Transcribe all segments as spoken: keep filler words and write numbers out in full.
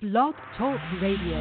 Blog Talk Radio.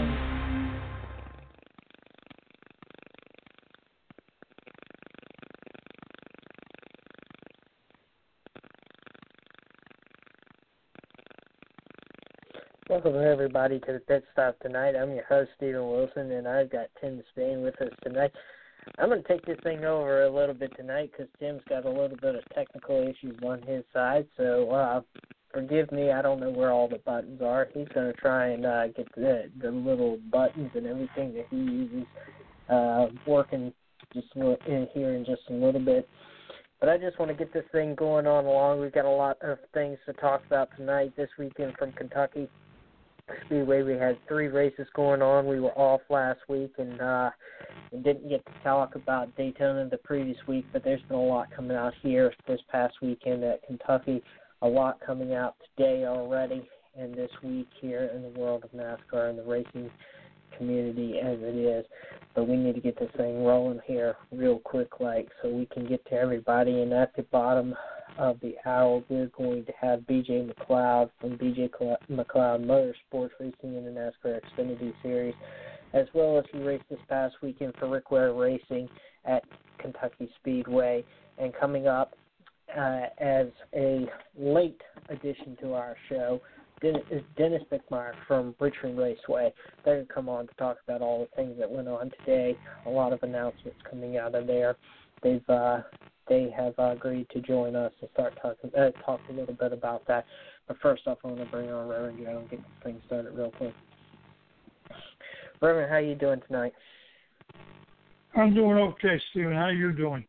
Welcome everybody to the Pit Stop tonight. I'm your host, Stephen Wilson, and I've got Tim Spain with us tonight. I'm going to take this thing over a little bit tonight because Tim's got a little bit of technical issues on his side, so uh, forgive me. I don't know where all the buttons are. He's going to try and uh, get the, the little buttons and everything that he uses uh, working just in here in just a little bit. But I just want to get this thing going on along. We've got a lot of things to talk about tonight. This weekend from Kentucky Speedway, we had three races going on. We were off last week and, uh, and didn't get to talk about Daytona the previous week, but there's been a lot coming out here this past weekend at Kentucky, a lot coming out today already and this week here in the world of NASCAR and the racing community as it is. But we need to get this thing rolling here real quick like so we can get to everybody. And at the bottom of the hour, we're going to have B J McLeod from B J McLeod Motorsports Racing in the NASCAR Xfinity Series, as well as he raced this past weekend for Rick Ware Racing at Kentucky Speedway. And coming up uh, as a late addition to our show Dennis, is Dennis Bickmeyer from Richmond Raceway. They're going to come on to talk about all the things that went on today, a lot of announcements coming out of there. They've uh, They have uh, agreed to join us and start talking uh, talk a little bit about that. But first off, I want to bring on Reverend Joe and get this thing started real quick. Reverend, how you doing tonight? I'm doing okay, Stephen. How are you doing?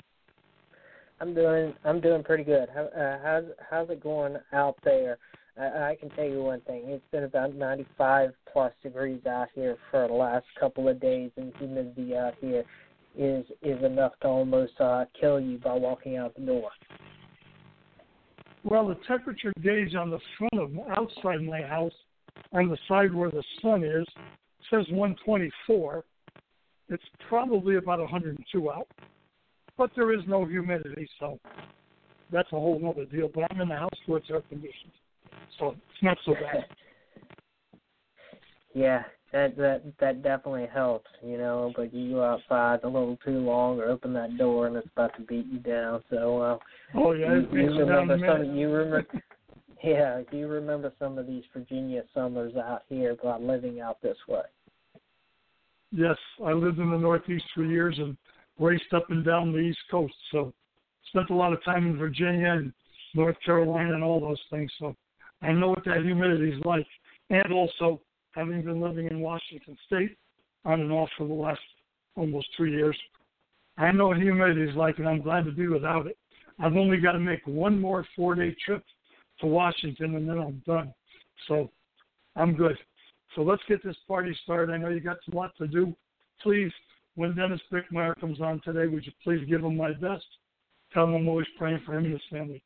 I'm doing I'm doing pretty good. How, uh, how's how's it going out there? I, I can tell you one thing. It's been about ninety-five plus degrees out here for the last couple of days, and humidity out here is is enough to almost uh, kill you by walking out the door. Well, the temperature gauge on the front of outside my house, on the side where the sun is, says one twenty-four. It's probably about one hundred two out, but there is no humidity, so that's a whole other deal. But I'm in the house where it's air conditioned, so it's not so bad. Yeah. That that that definitely helps, you know. But you go outside a little too long or open that door, and it's about to beat you down. So, uh, oh yeah, you, it you beats you down remember a some. minute. You remember, yeah. You remember some of these Virginia summers out here by living out this way. Yes, I lived in the Northeast for years and raced up and down the East Coast. So, spent a lot of time in Virginia and North Carolina and all those things. So, I know what that humidity is like, and also, having been living in Washington State on and off for the last almost three years, I know what humidity is like, and I'm glad to be without it. I've only got to make one more four-day trip to Washington, and then I'm done. So I'm good. So let's get this party started. I know you got a lot to do. Please, when Dennis Bickmeyer comes on today, would you please give him my best? Tell him I'm always praying for him and his family.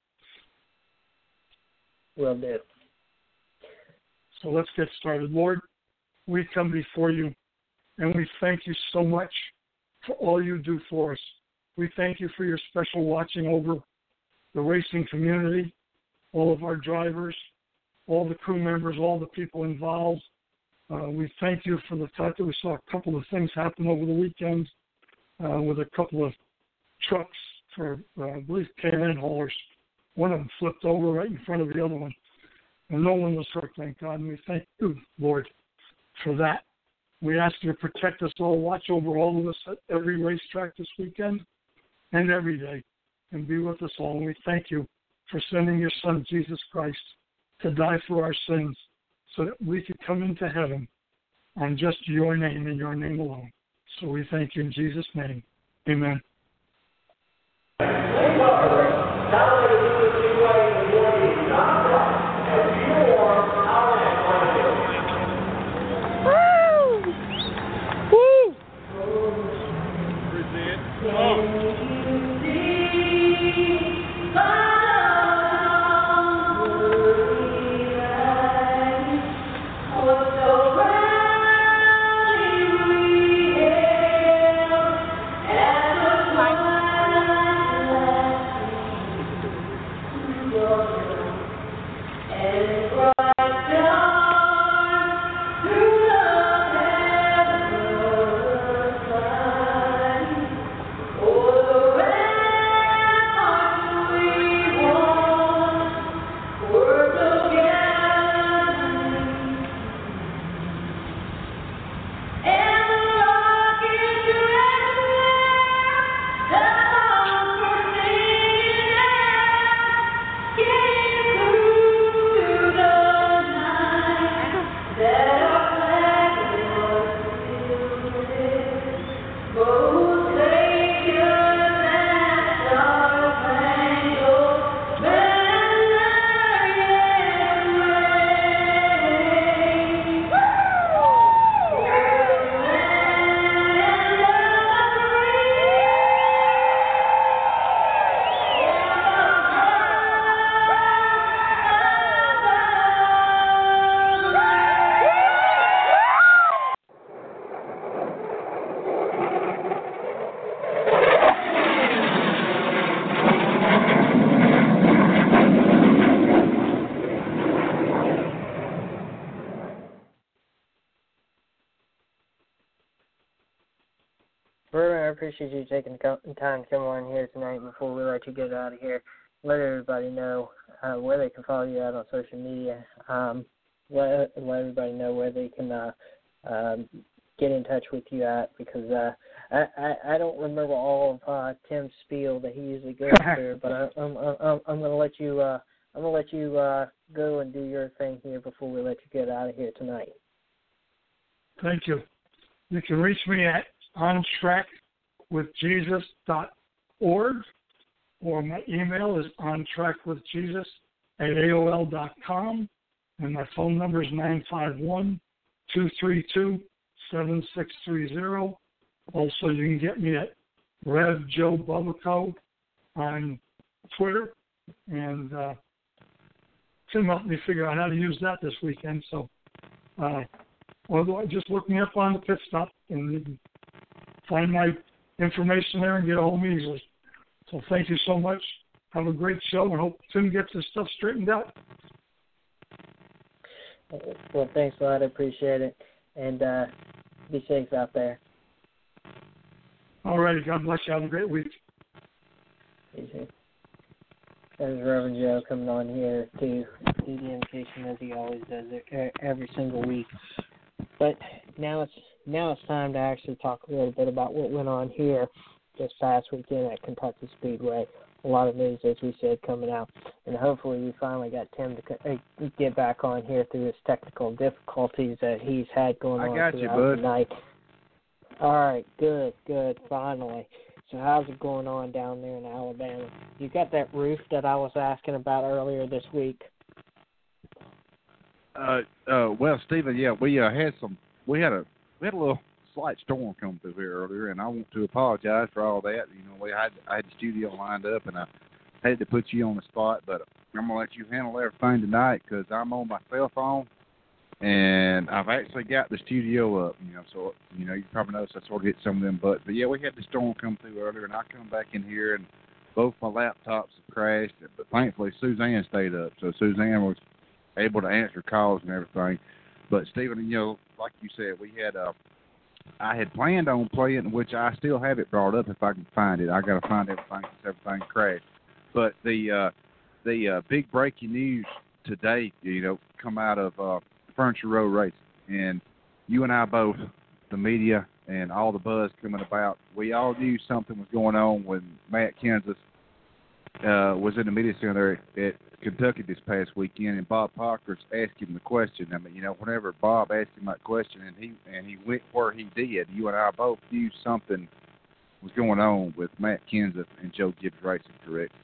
Will do. So let's get started. Lord, we come before you, and we thank you so much for all you do for us. We thank you for your special watching over the racing community, all of our drivers, all the crew members, all the people involved. Uh, we thank you for the fact that we saw a couple of things happen over the weekend uh, with a couple of trucks for, uh, I believe, K and N haulers. One of them flipped over right in front of the other one. And no one was hurt, thank God, and we thank you, Lord, for that. We ask you to protect us all, watch over all of us at every racetrack this weekend and every day, and be with us all. And we thank you for sending your Son, Jesus Christ, to die for our sins so that we could come into heaven on just your name and your name alone. So we thank you in Jesus' name. Amen. Vernon, I appreciate you taking the time to come on here tonight before we let you get out of here. Let everybody know uh, where they can follow you out on social media. Um, let, let everybody know where they can uh, um, get in touch with you at, because uh, I, I, I don't remember all of uh, Tim's spiel that he usually goes through, but I, I'm I'm I'm going to let you uh, I'm going to let you uh, go and do your thing here before we let you get out of here tonight. Thank you. You can reach me at on track with jesus dot org, or my email is on track with jesus at A O L dot com, and my phone number is nine five one, two three two, seven six three zero. Also, you can get me at Rev Joe Bubico on Twitter, and uh, Tim helped me figure out how to use that this weekend. So, uh, otherwise, just look me up on the Pit Stop, and you can find my information there and get a hold of me easily. So, thank you so much. Have a great show, and hope Tim gets his stuff straightened out. Well, thanks a lot. I appreciate it. And uh, be safe out there. All righty. God bless you. Have a great week. Easy. There's Reverend Joe coming on here to do the invitation as he always does it every single week. But now it's now it's time to actually talk a little bit about what went on here this past weekend at Kentucky Speedway. A lot of news, as we said, coming out. And hopefully we finally got Tim to get back on here through his technical difficulties that he's had going I on got throughout you, bud. the night. All right, good, good, finally. So how's it going on down there in Alabama? You got that roof that I was asking about earlier this week? Uh, uh, well, Stephen, yeah, we uh, had some, we had a, we had a little slight storm come through here earlier, and I want to apologize for all that. You know, we had, I had the studio lined up, and I had to put you on the spot, but I'm gonna let you handle everything tonight because I'm on my cell phone, and I've actually got the studio up. You know, so you know, you probably noticed I sort of hit some of them buttons. But yeah, we had the storm come through earlier, and I come back in here, and both my laptops have crashed, but thankfully Suzanne stayed up, so Suzanne was able to answer calls and everything. But Stephen, you know, like you said, we had uh, I had planned on playing, which I still have it brought up if I can find it. I got to find everything since everything crashed. But the uh, the uh, big breaking news today, you know, come out of uh, Furniture Row Racing, and you and I both, the media and all the buzz coming about, we all knew something was going on when Matt Kenseth uh, was in the media center at Kentucky this past weekend, and Bob Parker's asked him the question. I mean, you know, whenever Bob asked him that question, and he and he went where he did, you and I both knew something was going on with Matt Kenseth and Joe Gibbs Racing, correct?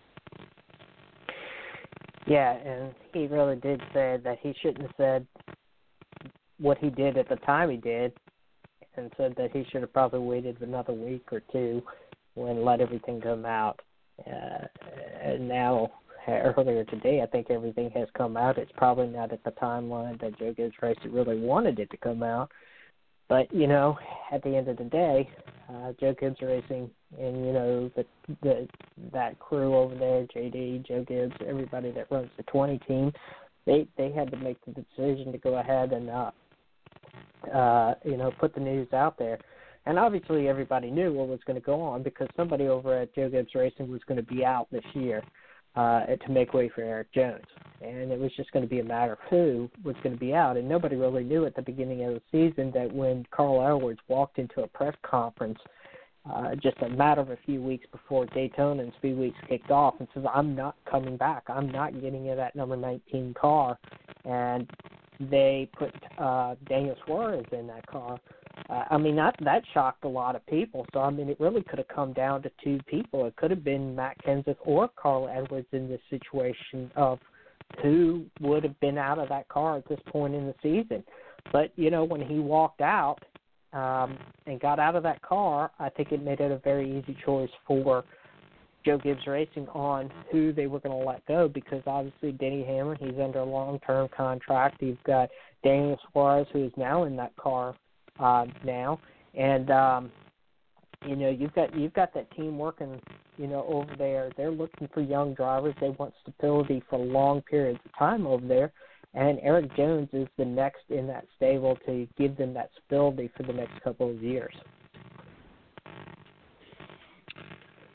Yeah, and he really did say that he shouldn't have said what he did at the time he did, and said that he should have probably waited another week or two and let everything come out. Uh, and now, earlier today, I think everything has come out. It's probably not at the timeline that Joe Gibbs Racing really wanted it to come out. But, you know, at the end of the day, uh, Joe Gibbs Racing and, you know, the, the that crew over there, J D, Joe Gibbs, everybody that runs the twenty team, they, they had to make the decision to go ahead and, uh, uh, you know, put the news out there. And obviously everybody knew what was going to go on because somebody over at Joe Gibbs Racing was going to be out this year uh, to make way for Eric Jones. And it was just going to be a matter of who was going to be out. And nobody really knew at the beginning of the season that when Carl Edwards walked into a press conference uh, just a matter of a few weeks before Daytona and Speed Weeks kicked off and says, I'm not coming back. I'm not getting in that number nineteen car. And they put uh, Daniel Suarez in that car. Uh, I mean, that, that shocked a lot of people. So, I mean, it really could have come down to two people. It could have been Matt Kenseth or Carl Edwards in this situation of who would have been out of that car at this point in the season. But, you know, when he walked out um, and got out of that car, I think it made it a very easy choice for Joe Gibbs Racing on who they were going to let go because obviously Denny Hamlin, he's under a long-term contract. You've got Daniel Suarez, who is now in that car uh, now. And, um, you know, you've got you've got that team working, you know, over there. They're looking for young drivers. They want stability for long periods of time over there. And Eric Jones is the next in that stable to give them that stability for the next couple of years.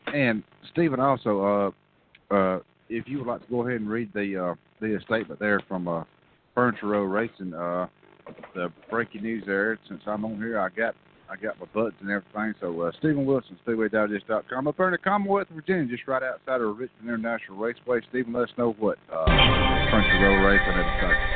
And Stephen, also, uh, uh, if you would like to go ahead and read the uh, the statement there from uh, Furniture Row Racing, uh, the breaking news there. Since I'm on here, I got I got my buttons and everything. So uh, Stephen Wilson, Speedway Digest dot com, up there in the Commonwealth of Virginia, just right outside of Richmond International Raceway. Stephen, let us know what uh, Furniture Row Racing had to say.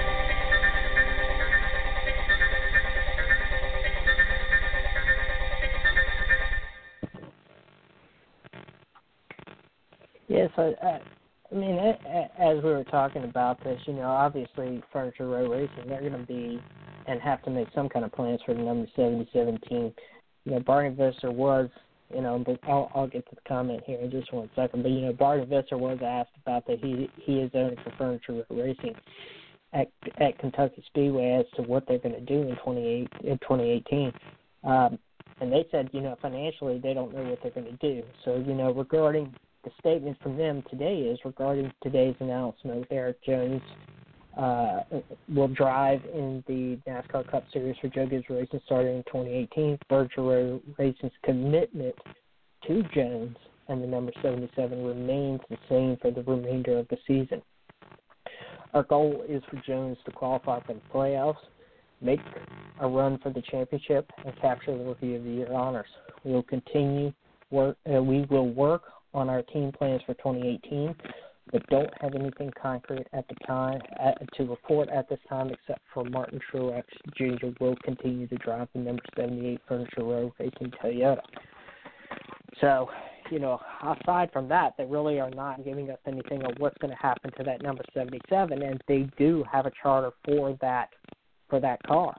Yes, I, I, I mean, as we were talking about this, you know, obviously Furniture Row Racing, they're going to be and have to make some kind of plans for the number seventy-seven team. You know, Barney Visser was, you know, but I'll, I'll get to the comment here in just one second, but, you know, Barney Visser was asked about that he he is owning for Furniture Row Racing at, at Kentucky Speedway as to what they're going to do in, twenty-eight, in twenty eighteen. Um, and they said, you know, financially they don't know what they're going to do. So, you know, regarding the statement from them today is regarding today's announcement. Eric Jones uh, will drive in the NASCAR Cup Series for Joe Gibbs Racing starting in twenty eighteen. Furniture Row Racing's commitment to Jones and the number seventy-seven remains the same for the remainder of the season. Our goal is for Jones to qualify for the playoffs, make a run for the championship, and capture the Rookie of the Year honors. We will continue work. Uh, we will work on our team plans for twenty eighteen, but don't have anything concrete at the time at, to report at this time, except for Martin Truex Junior will continue to drive the number seventy-eight Furniture Row Racing Toyota. So, you know, aside from that, they really are not giving us anything of what's going to happen to that number seventy-seven, and they do have a charter for that for that car.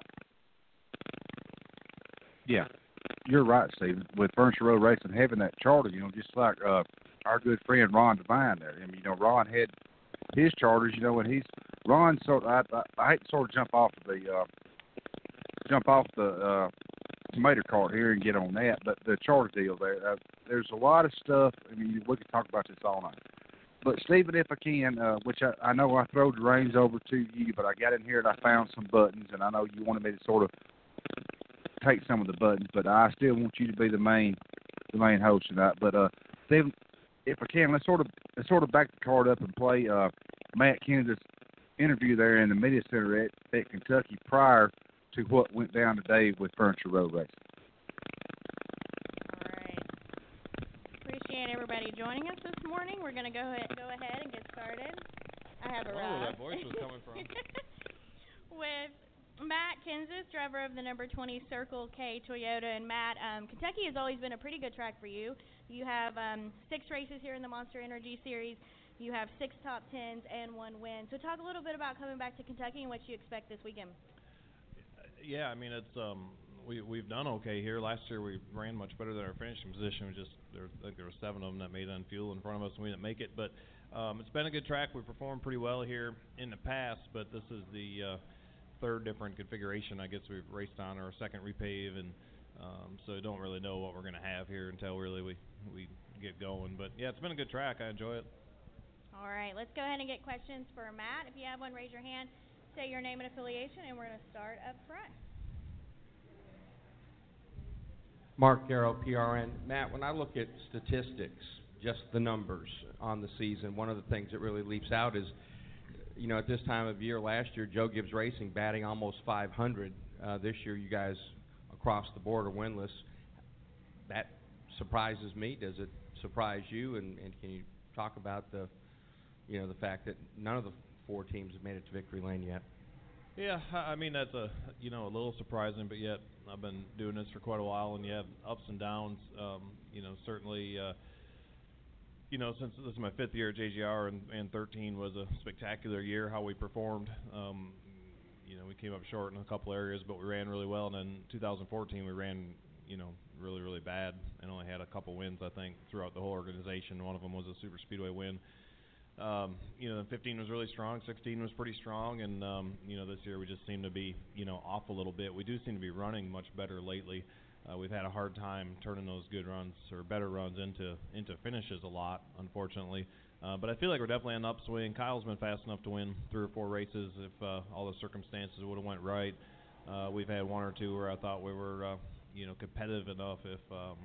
Yeah. You're right, Stephen. With Furniture Row Racing having that charter, you know, just like uh, our good friend Ron Devine there. I mean, you know, Ron had his charters, you know, and he's Ron. Sort I, I, I hate to sort of jump off of the uh, jump off the uh, tomato cart here and get on that, but the charter deal there, uh, there's a lot of stuff. I mean, we could talk about this all night. But Stephen, if I can, uh, which I, I know I throw the reins over to you, but I got in here and I found some buttons, and I know you wanted me to sort of take some of the buttons, but I still want you to be the main the main host tonight. But uh, Stephen, if I can, let's sort of let's sort of back the card up and play uh, Matt Kenseth's interview there in the media center at, at Kentucky prior to what went down today with Furniture Row Racing. All right. Appreciate everybody joining us this morning. We're going to go ahead, go ahead and get started. I have a I don't know where that voice was coming from. With Matt Kenseth, driver of the number twenty Circle K Toyota. And Matt, um, Kentucky has always been a pretty good track for you. You have um, six races here in the Monster Energy Series. You have six top tens and one win. So talk a little bit about coming back to Kentucky and what you expect this weekend. Yeah, I mean, it's um, we we've done okay here. Last year we ran much better than our finishing position. We just there, I think there were seven of them that made on fuel in front of us, and we didn't make it. But um, it's been a good track. We performed pretty well here in the past, but this is the uh, third different configuration I guess we've raced on, or a second repave, and um, so don't really know what we're going to have here until really we we get going. But yeah, it's been a good track. I enjoy it. All right, let's go ahead and get questions for Matt. If you have one, raise your hand, say your name and affiliation, and we're going to start up front. Mark Garrow, P R N. Matt, when I look at statistics, just the numbers on the season, one of the things that really leaps out is, you know, at this time of year last year, Joe Gibbs Racing batting almost five hundred. Uh, this year, you guys across the board are winless. That surprises me. Does it surprise you? And, and can you talk about the, you know, the fact that none of the four teams have made it to victory lane yet? Yeah, I mean, that's a, you know, a little surprising, but yet I've been doing this for quite a while, and you have ups and downs. Um, you know, certainly, uh, you know, since this is my fifth year at J G R, and, and thirteen was a spectacular year, how we performed. Um, you know, we came up short in a couple areas, but we ran really well. And then two thousand fourteen, we ran, you know, really, really bad, and only had a couple wins, I think, throughout the whole organization. One of them was a super speedway win. Um, you know, fifteen was really strong, sixteen was pretty strong, and, um, you know, this year we just seem to be, you know, off a little bit. We do seem to be running much better lately. Uh, we've had a hard time turning those good runs or better runs into into finishes a lot, unfortunately. Uh, but I feel like we're definitely on the upswing. Kyle's been fast enough to win three or four races if uh, all the circumstances would have went right. Uh, we've had one or two where I thought we were, uh, you know, competitive enough if um,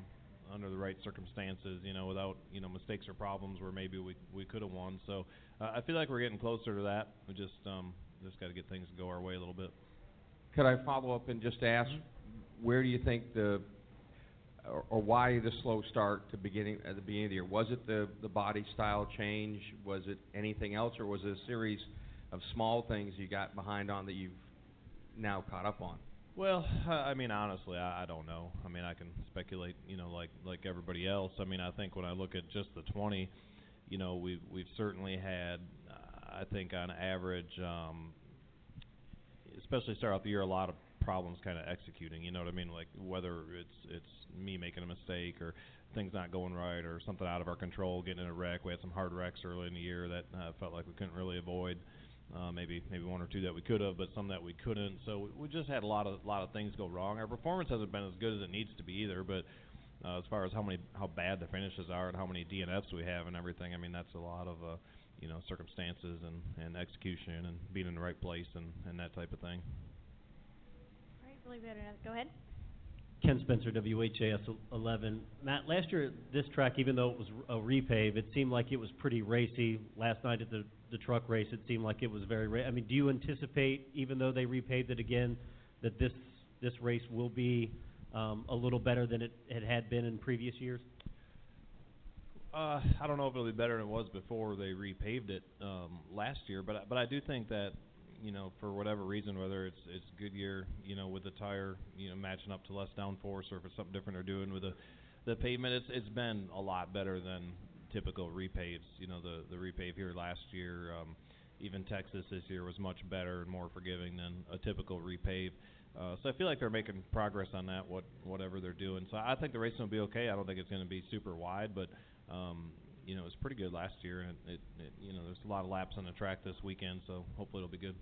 under the right circumstances, you know, without, you know, mistakes or problems where maybe we we could have won. So uh, I feel like we're getting closer to that. We just um, just got to get things to go our way a little bit. Could I follow up and just ask, where do you think the or, or why the slow start to beginning at the beginning of the year? Was it the the body style change? Was it anything else, or was it a series of small things you got behind on that you've now caught up on? Well, I mean, honestly, I, I don't know. I mean, I can speculate, you know, like like everybody else. I mean, I think when I look at just the twenty, you know, we've we've certainly had, uh, I think on average, um, especially start out the year, a lot of problems kind of executing. You know what I mean? Like whether it's it's me making a mistake or things not going right or something out of our control, getting in a wreck. We had some hard wrecks early in the year that uh, felt like we couldn't really avoid. Uh, maybe maybe one or two that we could have, but some that we couldn't. So we just had a lot of lot of things go wrong. Our performance hasn't been as good as it needs to be either. But uh, as far as how many how bad the finishes are and how many D N Fs we have and everything, I mean that's a lot of uh, you know circumstances and, and execution and being in the right place and, and that type of thing. All right, believe it or not, go ahead. Ken Spencer, W H A S eleven. Matt, last year at this track, even though it was a repave, it seemed like it was pretty racy. Last night at the, the truck race, it seemed like it was very racy. I mean, do you anticipate, even though they repaved it again, that this this race will be um, a little better than it, it had been in previous years? Uh, I don't know if it'll be better than it was before they repaved it um, last year, but but I do think that, you know, for whatever reason, whether it's it's Goodyear, you know, with the tire, you know, matching up to less downforce, or if it's something different they're doing with the the pavement, it's it's been a lot better than typical repaves. You know, the the repave here last year, um, even Texas this year was much better and more forgiving than a typical repave. Uh, so I feel like they're making progress on that, what whatever they're doing. So I think the racing will be okay. I don't think it's going to be super wide, but um, you know, it was pretty good last year, and it, it you know, there's a lot of laps on the track this weekend, so hopefully it'll be good.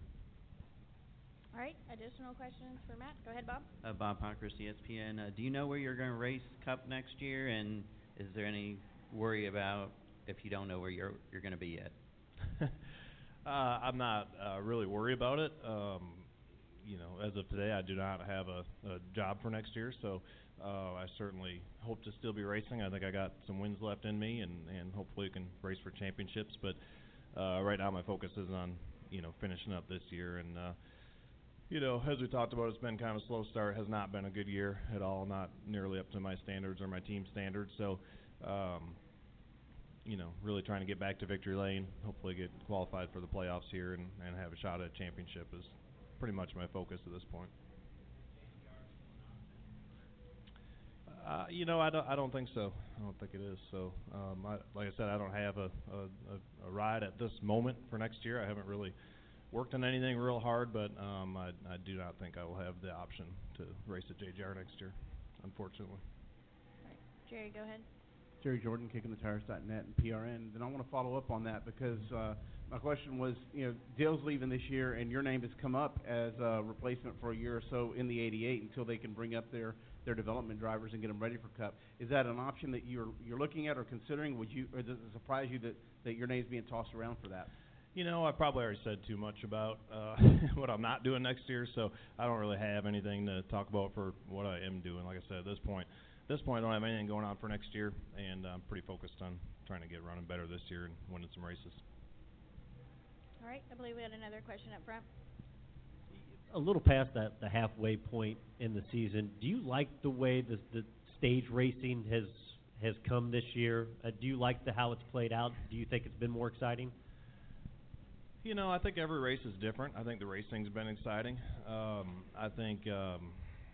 All right, additional questions for Matt? Go ahead, Bob. Uh, Bob Hockhurst, E S P N. Uh, do you know where you're going to race Cup next year, and is there any worry about if you don't know where you're you're going to be yet? uh, I'm not uh, really worried about it. Um, you know, as of today, I do not have a, a job for next year, so uh, I certainly hope to still be racing. I think I got some wins left in me, and, and hopefully we can race for championships. But uh, right now, my focus is on you know finishing up this year. And uh, you know, as we talked about, it's been kind of a slow start. Has not been a good year at all. Not nearly up to my standards or my team standards. So. Um, you know, really trying to get back to victory lane, hopefully get qualified for the playoffs here and, and have a shot at a championship is pretty much my focus at this point. Uh, you know, I don't, I don't think so. I don't think it is. So, um, I, like I said, I don't have a, a, a ride at this moment for next year. I haven't really worked on anything real hard, but um, I, I do not think I will have the option to race at J G R next year, unfortunately. All right. Jerry, go ahead. Jerry Jordan, kicking the tires dot net and P R N. Then I want to follow up on that because uh, my question was, you know, Dale's leaving this year, and your name has come up as a replacement for a year or so in the eighty-eight until they can bring up their, their development drivers and get them ready for Cup. Is that an option that you're you're looking at or considering? Would you, or does it surprise you that, that your name's being tossed around for that? You know, I probably already said too much about uh, what I'm not doing next year, so I don't really have anything to talk about for what I am doing. Like I said, at this point. At this point, I don't have anything going on for next year, and I'm pretty focused on trying to get running better this year and winning some races. All right, I believe we had another question up front. A little past that, the halfway point in the season, do you like the way the, the stage racing has has come this year? Uh, do you like the how it's played out? Do you think it's been more exciting? You know, I think every race is different. I think the racing's been exciting. Um, I think, um,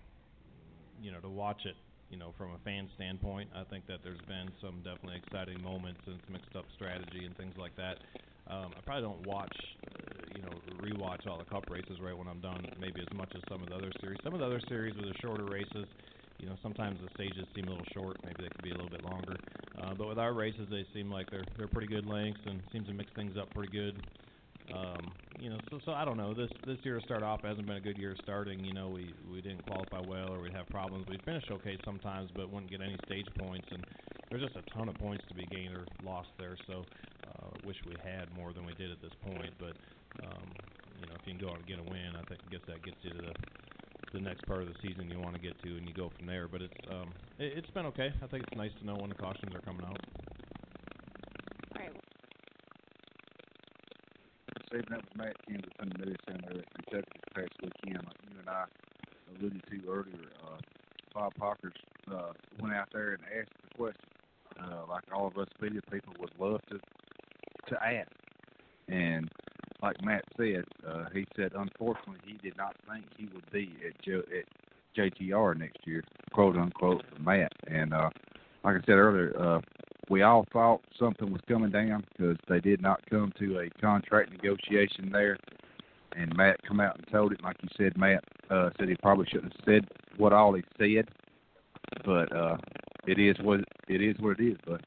you know, to watch it, you know, from a fan standpoint, I think that there's been some definitely exciting moments and some mixed up strategy and things like that. Um, I probably don't watch, uh, you know, rewatch all the Cup races right when I'm done, maybe as much as some of the other series. Some of the other series with the shorter races, you know, sometimes the stages seem a little short. Maybe they could be a little bit longer. Uh, but with our races, they seem like they're they're pretty good lengths and seem to mix things up pretty good. Um, you know, so so I don't know. This this year to start off hasn't been a good year starting. You know, we we didn't qualify well, or we'd have problems. We'd finish okay sometimes, but wouldn't get any stage points. And there's just a ton of points to be gained or lost there. So, uh, wish we had more than we did at this point. But um, you know, if you can go out and get a win, I think I guess that gets you to the the next part of the season you want to get to, and you go from there. But it's um, it, it's been okay. I think it's nice to know when the cautions are coming out. All right. Stephen, that was Matt Kansas in the news down there at Kentucky this past weekend. Like you and I alluded to earlier, uh, Bob Parker's uh, went out there and asked the question, uh, like all of us media people would love to to ask. And like Matt said, uh, he said unfortunately he did not think he would be at, J- at J T R next year, quote unquote, for Matt. And uh, like I said earlier, uh, we all thought something was coming down because they did not come to a contract negotiation there. And Matt come out and told it, like you said, Matt uh, said he probably shouldn't have said what all he said, but uh, it is what it is. What it is, but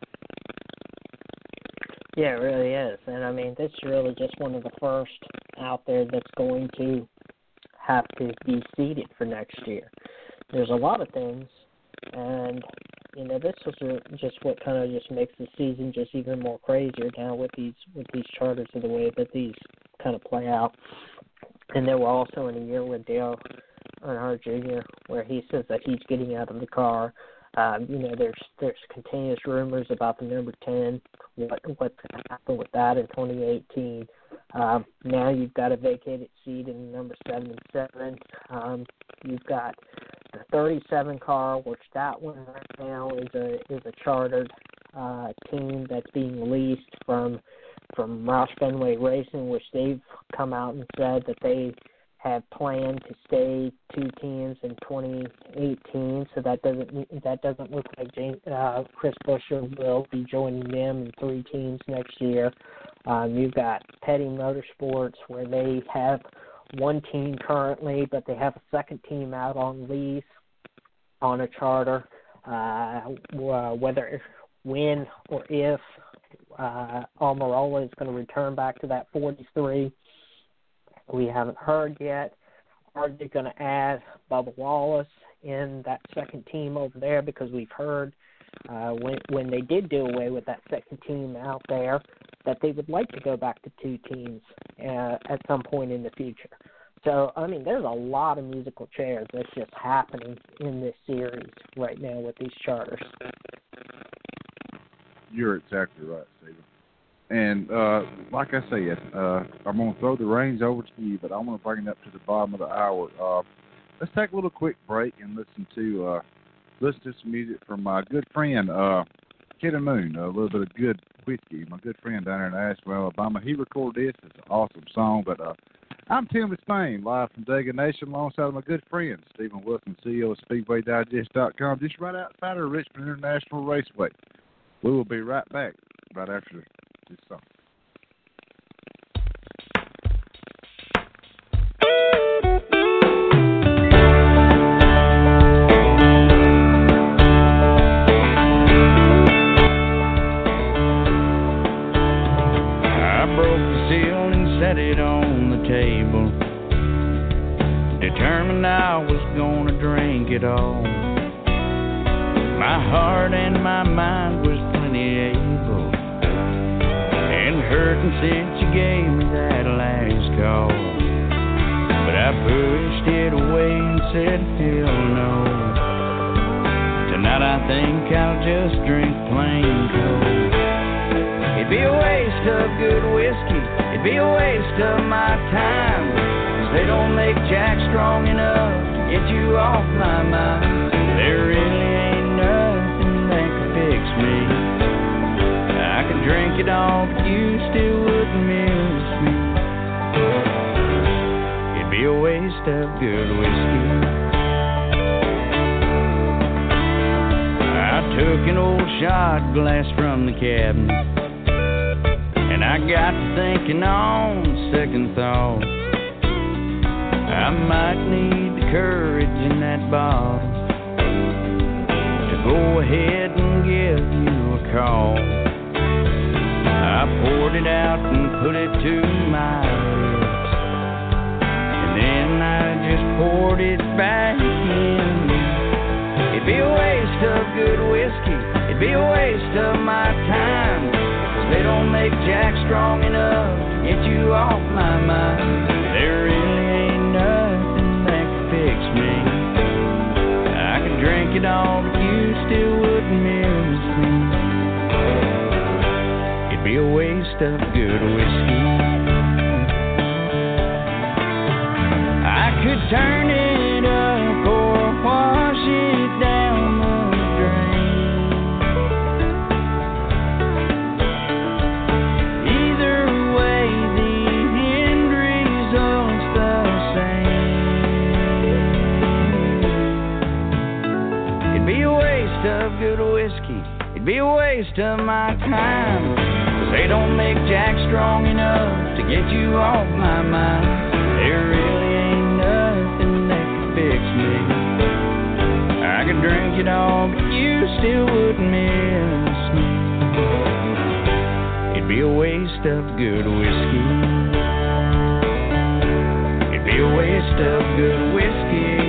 yeah, it really is. And I mean, this is really just one of the first out there that's going to have to be seeded for next year. There's a lot of things, and you know, this is just what kind of just makes the season just even more crazier now with these with these charters and the way that these kind of play out. And then we're also in a year with Dale Earnhardt Junior where he says that he's getting out of the car. Um, you know, there's there's continuous rumors about the number ten, what what's going to happen with that in twenty eighteen. Um, now you've got a vacated seat in number seven and seven. Um, you've got the thirty-seven car, which that one right now is a is a chartered uh, team that's being leased from from Roush Fenway Racing, which they've come out and said that they have planned to stay two teams in twenty eighteen. So that doesn't that doesn't look like James, uh, Chris Buescher will be joining them in three teams next year. Um, you've got Petty Motorsports, where they have one team currently, but they have a second team out on lease on a charter. Uh, whether, when, or if uh, Almirola is going to return back to that forty-three, we haven't heard yet. Are they going to add Bubba Wallace in that second team over there? Because we've heard uh, when when they did do away with that second team out there, that they would like to go back to two teams uh, at some point in the future. So, I mean, there's a lot of musical chairs that's just happening in this series right now with these charters. You're exactly right, Stephen. And uh, like I said, uh, I'm going to throw the reins over to you, but I want to bring it up to the bottom of the hour. Uh, let's take a little quick break and listen to uh, listen to some music from my good friend, uh, Kid and Moon, a little bit of good whiskey. My good friend down there in Asheville, Alabama. He recorded this. It's an awesome song. But uh, I'm Tim Spain, live from Dega Nation, alongside my good friend, Stephen Wilson, C E O of Speedway Digest dot com, just right outside of Richmond International Raceway. We will be right back right after this song. Set it on the table, determined I was gonna drink it all. My heart and my mind was plenty able, and hurting since you gave me that last call. But I pushed it away and said, hell no. Tonight I think I'll just drink plain cold. It'd be a waste of good whiskey, it'd be a waste of my time, 'cause they don't make Jack strong enough to get you off my mind. There really ain't nothing that could fix me. I could drink it all, but you still wouldn't miss me. It'd be a waste of good whiskey. I took an old shot glass from the cabinet, and I got to thinking on second thought, I might need the courage in that bottle to go ahead and give you a call. I poured it out and put it to my lips, and then I just poured it back in. It'd be a waste of good whiskey, it'd be a waste of my time. They don't make Jack strong enough to get you off my mind. There really ain't nothing that can fix of good whiskey. I could turn it up or wash it down the drain. Either way, the end result's the same. It'd be a waste of good whiskey. It'd be a waste of my time. 'Cause they don't make Jack strong enough to get you off my mind. There really ain't nothing that could fix me. I could drink it all, but you still wouldn't miss me. It'd be a waste of good whiskey. It'd be a waste of good whiskey.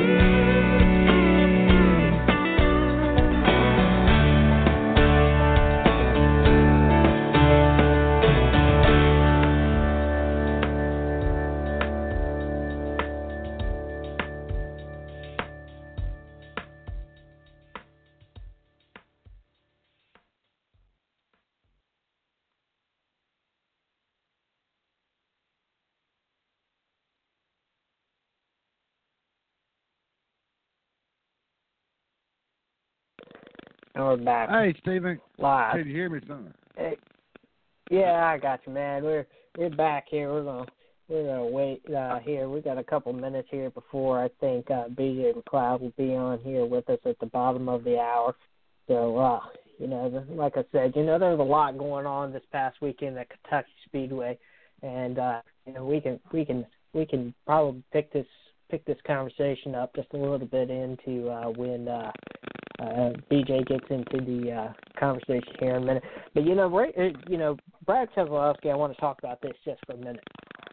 And we're back. Hey, Stephen. Live. Can you hear me, son? Hey. Yeah, I got you, man. We're we're back here. We're gonna we're gonna wait uh, here. We got a couple minutes here before I think uh, B J McLeod will be on here with us at the bottom of the hour. So, uh, you know, like I said, you know, there's a lot going on this past weekend at Kentucky Speedway, and uh, you know, we can we can we can probably pick this pick this conversation up just a little bit into uh, when. Uh, Uh, B J gets into the uh, conversation here in a minute. But, you know, right, you know, Brad Keselowski, I want to talk about this just for a minute.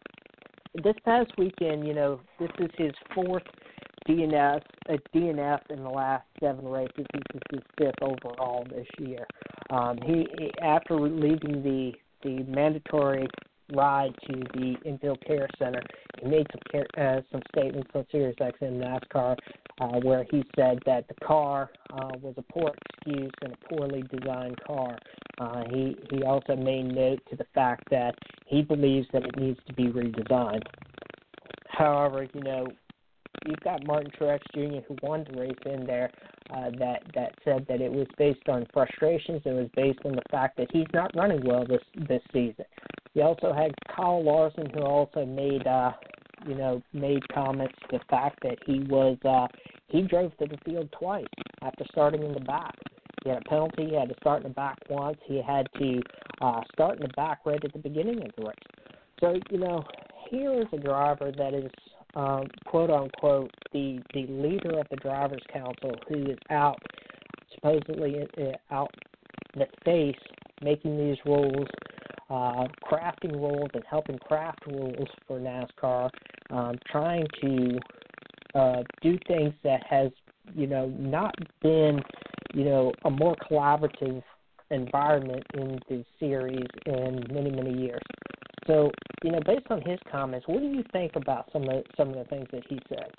This past weekend, you know, this is his fourth D N F, uh, D N F in the last seven races. This is his fifth overall this year. Um, he, he after leaving the, the mandatory ride to the Infield Care Center, he made some care, uh, some statements on Sirius X M NASCAR uh, where he said that the car uh, was a poor excuse and a poorly designed car. Uh, he he also made note to the fact that he believes that it needs to be redesigned. However, you know, you've got Martin Truex Junior who won the race in there uh, that that said that it was based on frustrations. It was based on the fact that he's not running well this this season. You also had Kyle Larson, who also made, uh, you know, made comments to the fact that he was uh, he drove to the field twice after starting in the back. He had a penalty. He had to start in the back once. He had to uh, start in the back right at the beginning of the race. So, you know, here is a driver that is, um, quote unquote, the the leader of the Drivers' Council, who is out supposedly uh, out in the face making these rules. Uh, crafting rules and helping craft rules for NASCAR, um, trying to uh, do things that has, you know, not been, you know, a more collaborative environment in the series in many, many years. So, you know, based on his comments, what do you think about some of some of the things that he said?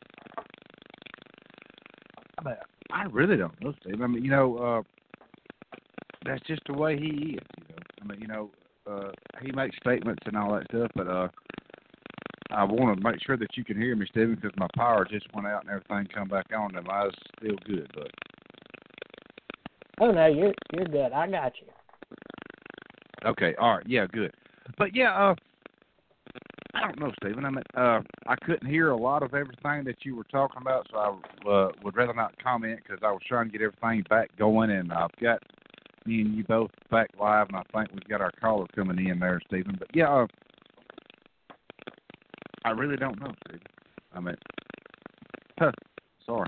I mean, I really don't know, Steve. I mean, you know, uh, that's just the way he is. You know, I mean, you know. Uh, he makes statements and all that stuff, but uh, I want to make sure that you can hear me, Stephen, because my power just went out and everything come back on, and I was still good. But oh no, you're you're good. I got you. Okay, all right, yeah, good. But yeah, uh, I don't know, Stephen. I mean, uh, I couldn't hear a lot of everything that you were talking about, so I uh, would rather not comment because I was trying to get everything back going, and I've got me and you both back live, and I think we've got our caller coming in there, Stephen. But, yeah, uh, I really don't know, Stephen. I mean, huh, sorry.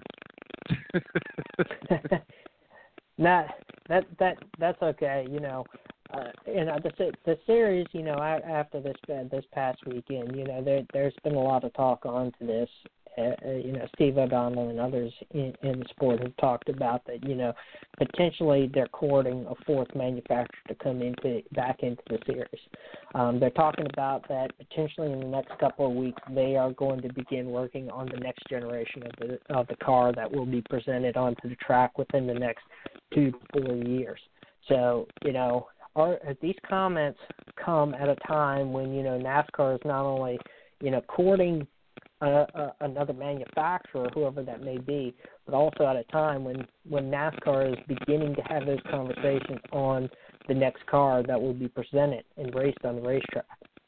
Nah, that that that's okay. You know, uh, and uh, the the series, you know, after this uh, this past weekend, you know, there there's been a lot of talk onto this. Uh, you know, Steve O'Donnell and others in, in the sport have talked about that. You know, potentially they're courting a fourth manufacturer to come into back into the series. Um, they're talking about that potentially in the next couple of weeks they are going to begin working on the next generation of the of the car that will be presented onto the track within the next two to four years. So, you know, are these comments come at a time when, you know, NASCAR is not only, you know, courting uh, uh, another manufacturer, whoever that may be, but also at a time when, when NASCAR is beginning to have those conversations on the next car that will be presented and raced on the racetrack.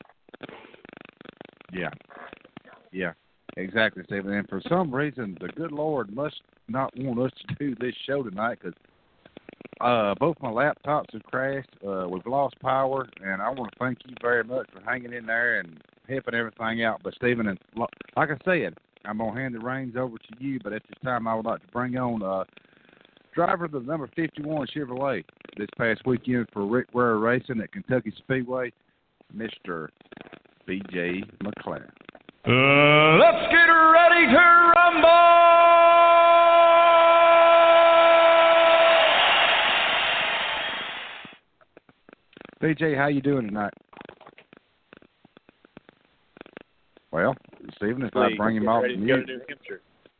Yeah. Yeah, exactly, Stephen. And for some reason, the good Lord must not want us to do this show tonight because uh, both my laptops have crashed. Uh, we've lost power, and I want to thank you very much for hanging in there and helping everything out. But, Stephen, and like I said, I'm going to hand the reins over to you, but at this time I would like to bring on uh, driver of the number fifty-one Chevrolet this past weekend for Rick Ware Racing at Kentucky Speedway, Mister B J McLeod. Uh, let's get ready to rumble! B J, how you doing tonight? Well, Stephen, if I bring him off ready to mute. go to New Hampshire.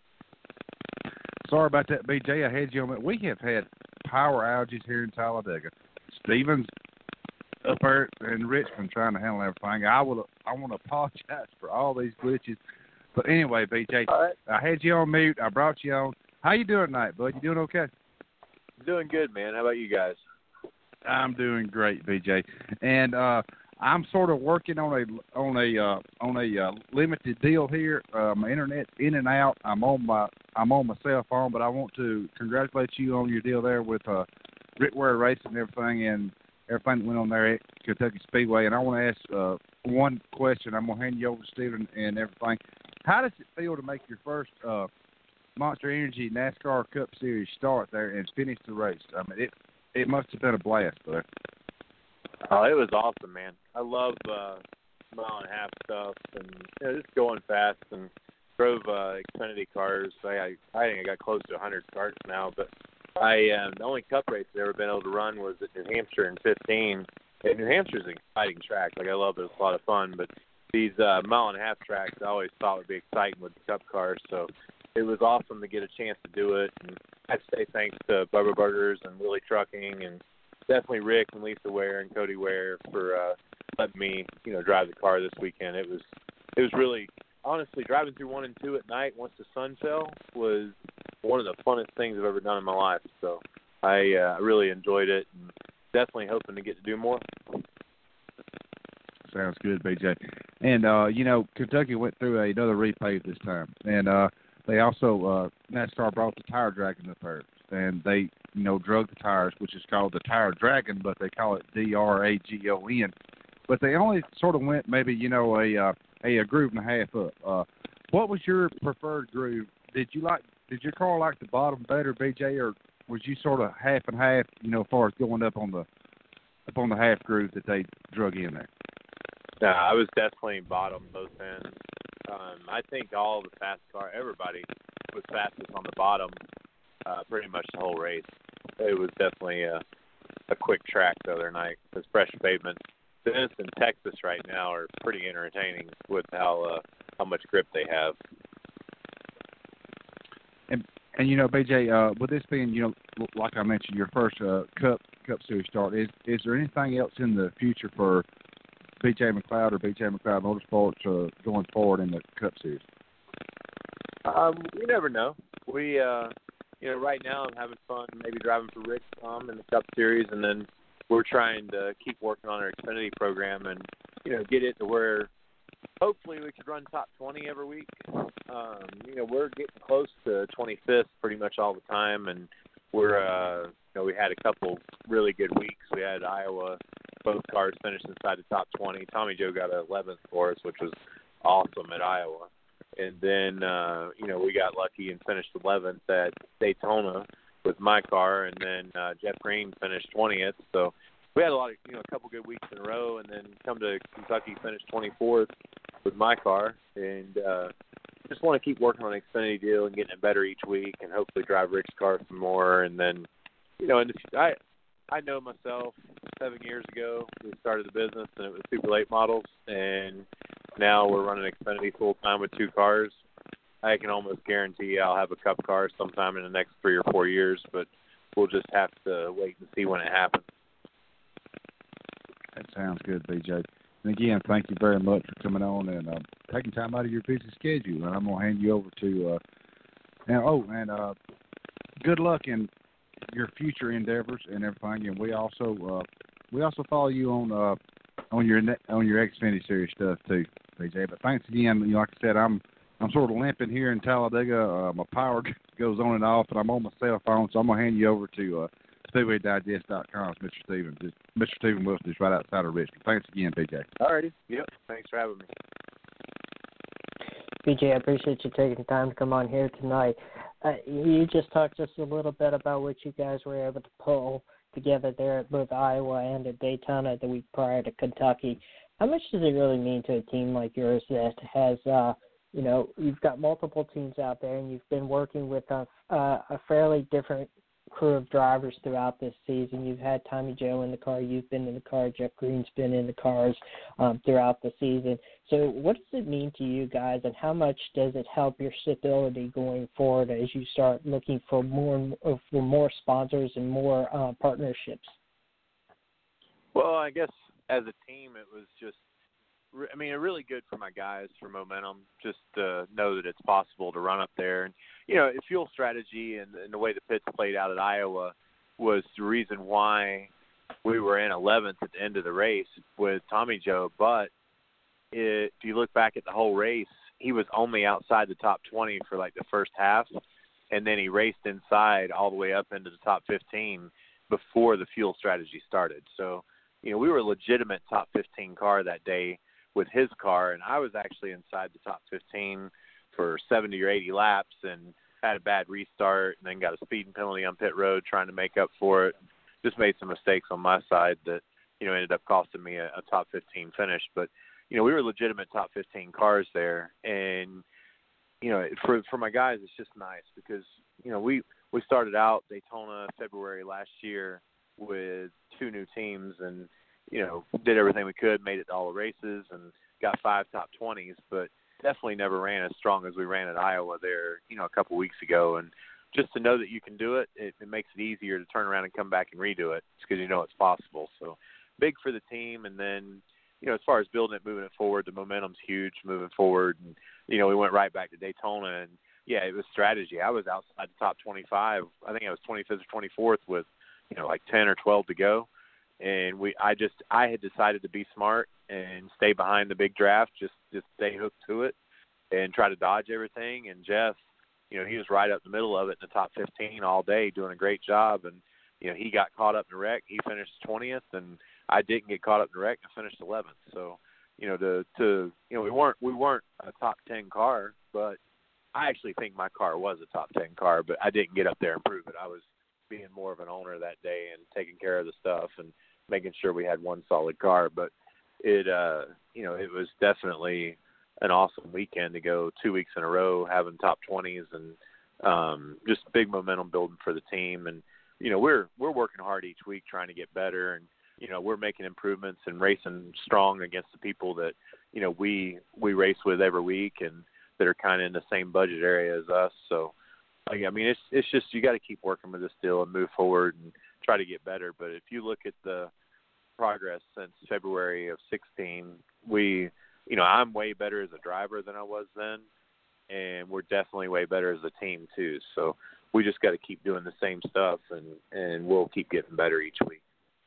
Sorry about that, B J. I had you on. We have had power outages here in Talladega. Stephen's up there in Richmond trying to handle everything. I will. I want to apologize for all these glitches. But anyway, B J, all right. I had you on mute. I brought you on. How you doing tonight, bud? You doing okay? Doing good, man. How about you guys? I'm doing great, B J. And uh, I'm sort of working on a on a uh, on a uh, limited deal here. Uh, my internet's in and out. I'm on my I'm on my cell phone, but I want to congratulate you on your deal there with uh, Rick Ware Racing and everything, and everything that went on there at Kentucky Speedway. And I want to ask uh, one question. I'm gonna hand you over to Stephen and everything. How does it feel to make your first uh, Monster Energy NASCAR Cup Series start there and finish the race? I mean, it it must have been a blast there. Oh, it was awesome, man. I love uh, mile and a half stuff and you know, just going fast and drove uh, Xfinity cars. I, I I think I got close to one hundred starts now, but I um, the only Cup race I've ever been able to run was at New Hampshire in fifteen. And New Hampshire's an exciting track. Like I love it; it's a lot of fun. But these uh, mile and a half tracks, I always thought would be exciting with the Cup cars. So it was awesome to get a chance to do it. And I'd say thanks to Bubba Burgers and Willie Trucking and definitely Rick and Lisa Ware and Cody Ware for uh, letting me, you know, drive the car this weekend. It was, it was really, honestly, driving through one and two at night once the sun fell was one of the funnest things I've ever done in my life. So I uh, really enjoyed it and definitely hoping to get to do more. Sounds good, B J. And uh, you know, Kentucky went through another repave this time, and uh, they also uh, NASCAR brought the Tire Dragon up there, and they, you know, drug the tires, which is called the Tire Dragon, but they call it D R A G O N. But they only sort of went maybe, you know, a uh, a, a groove and a half up. Uh, what was your preferred groove? Did you like? Did your car like the bottom better, B J, or was you sort of half and half, you know, as far as going up on the up on the half groove that they drug in there? No, I was definitely bottom both ends. Um, I think all the fast car, everybody was fastest on the bottom uh, pretty much the whole race. It was definitely a, a quick track the other night. This fresh pavement. This and Texas right now are pretty entertaining with how uh, how much grip they have. And and you know, B J, uh, with this being, you know, like I mentioned, your first uh, Cup Cup Series start, is is there anything else in the future for B J McLeod or B J McLeod Motorsports uh, going forward in the Cup Series? Um, you never know. We, uh, you know, right now I'm having fun maybe driving for Rick Tom in the Cup Series, and then we're trying to keep working on our Xfinity program and, you know, get it to where hopefully we could run top twenty every week. Um, you know, we're getting close to twenty-fifth pretty much all the time, and we're, uh, you know, we had a couple really good weeks. We had Iowa, both cars finished inside the top twenty. Tommy Joe got eleventh for us, which was awesome at Iowa. And then, uh, you know, we got lucky and finished eleventh at Daytona with my car, and then uh, Jeff Green finished twentieth. So we had a lot of, you know, a couple good weeks in a row, and then come to Kentucky, finished twenty-fourth with my car, and uh, just want to keep working on an Xfinity deal and getting it better each week, and hopefully drive Rick's car some more. And then, you know, in the, I I know myself. Seven years ago, we started the business, and it was Super Late models, and now we're running Xfinity full time with two cars. I can almost guarantee I'll have a Cup car sometime in the next three or four years, but we'll just have to wait and see when it happens. That sounds good, B J. And again, thank you very much for coming on and uh, taking time out of your busy schedule. And I'm going to hand you over to, uh, and, oh, and uh, good luck in your future endeavors and everything. And we also uh, we also follow you on uh, on your on your Xfinity Series stuff too, B J. But thanks again. You know, like I said, I'm I'm sort of limping here in Talladega. Uh, my power goes on and off, and I'm on my cell phone, so I'm going to hand you over to uh, Speedway Digest dot com, Mister Steven. Just, Mister Steven Wilson is right outside of Richmond. Thanks again, B J. All righty. Yep. Thanks for having me. B J, I appreciate you taking the time to come on here tonight. Uh, you just talked just a little bit about what you guys were able to pull together there at both Iowa and at Daytona the week prior to Kentucky. How much does it really mean to a team like yours that has uh, – you know, you've got multiple teams out there, and you've been working with a, uh, a fairly different crew of drivers throughout this season. You've had Tommy Joe in the car. You've been in the car. Jeff Green's been in the cars um, throughout the season. So what does it mean to you guys, and how much does it help your stability going forward as you start looking for more and more, for more sponsors and more uh, partnerships? Well, I guess as a team, it was just, I mean, really good for my guys for momentum, just to know that it's possible to run up there. And, you know, fuel strategy and, and the way the pits played out at Iowa was the reason why we were in eleventh at the end of the race with Tommy Joe. But it, if you look back at the whole race, he was only outside the top twenty for like the first half, and then he raced inside all the way up into the top fifteen before the fuel strategy started. So, you know, we were a legitimate top fifteen car that day with his car, and I was actually inside the top fifteen for seventy or eighty laps and had a bad restart and then got a speeding penalty on pit road trying to make up for it. Just made some mistakes on my side that, you know, ended up costing me a, a top fifteen finish. But, you know, we were legitimate top fifteen cars there. And, you know, for for my guys, it's just nice because, you know, we, we started out Daytona February last year with two new teams and, you know, did everything we could, made it to all the races and got five top twenties, but definitely never ran as strong as we ran at Iowa there, you know, a couple weeks ago. And just to know that you can do it, it, it makes it easier to turn around and come back and redo it because you know it's possible. So big for the team. And then, you know, as far as building it, moving it forward, the momentum's huge moving forward. And, you know, we went right back to Daytona and, yeah, it was strategy. I was outside the top twenty-five. I think I was twenty-fifth or twenty-fourth with, you know, like ten or twelve to go. And we, I just, I had decided to be smart and stay behind the big draft, just, just stay hooked to it and try to dodge everything. And Jeff, you know, he was right up the middle of it in the top fifteen all day, doing a great job. And, you know, he got caught up in the wreck. He finished twentieth, and I didn't get caught up in the wreck and finished eleventh. So, you know, to, to, you know, we weren't, we weren't a top ten car, but I actually think my car was a top ten car, but I didn't get up there and prove it. I was being more of an owner that day and taking care of the stuff and making sure we had one solid car. But it, uh, you know, it was definitely an awesome weekend to go two weeks in a row, having top twenties and um, just big momentum building for the team. And, you know, we're, we're working hard each week trying to get better. And, you know, we're making improvements and racing strong against the people that, you know, we, we race with every week and that are kind of in the same budget area as us. So, like, I mean, it's, it's just, you got to keep working with this deal and move forward and try to get better. But if you look at the progress since February of sixteen, we, you know, I'm way better as a driver than I was then, and we're definitely way better as a team too. So we just got to keep doing the same stuff, and, and we'll keep getting better each week.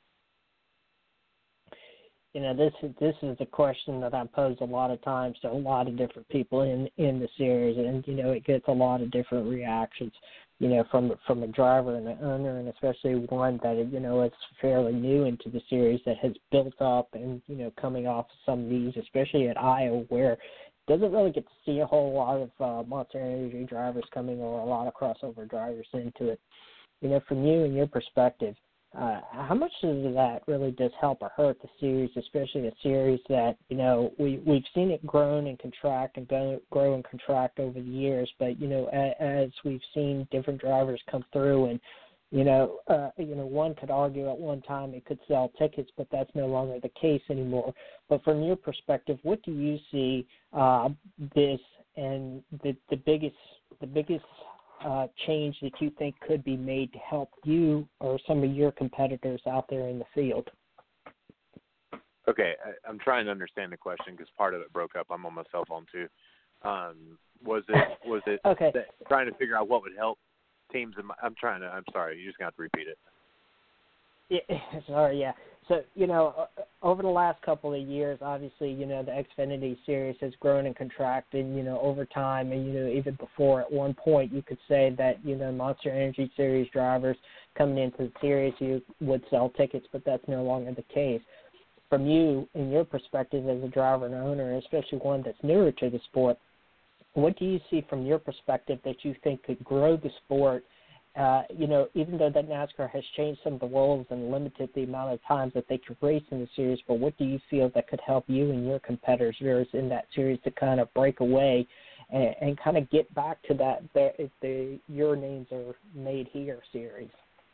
You know, this is this is a question that I pose a lot of times to a lot of different people in in the series, and you know, it gets a lot of different reactions. You know, from from a driver and an owner, and especially one that, you know, is fairly new into the series that has built up and, you know, coming off some of these, especially at Iowa, where it doesn't really get to see a whole lot of uh, Monster Energy drivers coming or a lot of crossover drivers into it. You know, from you and your perspective, uh, how much does that really does help or hurt the series, especially a series that, you know, we, we've seen it grow and contract and go, grow and contract over the years, but, you know, as, as we've seen different drivers come through and, you know, uh, you know, one could argue at one time it could sell tickets, but that's no longer the case anymore. But from your perspective, what do you see uh, this and the, the biggest the biggest Uh, change that you think could be made to help you or some of your competitors out there in the field? Okay, I, I'm trying to understand the question because part of it broke up. I'm on my cell phone too. Um, was it was it okay. that, trying to figure out what would help teams? In my, I'm trying to. I'm sorry. You just got to repeat it. Yeah, sorry, yeah. So, you know, over the last couple of years, obviously, you know, the Xfinity Series has grown and contracted, you know, over time. And, you know, even before at one point you could say that, you know, Monster Energy Series drivers coming into the series, you would sell tickets, but that's no longer the case. From you, in your perspective as a driver and owner, especially one that's newer to the sport, what do you see from your perspective that you think could grow the sport? Uh, you know, even though that NASCAR has changed some of the rules and limited the amount of times that they could race in the series, but what do you feel that could help you and your competitors in that series to kind of break away and, and kind of get back to that the, the Your Names Are Made Here series?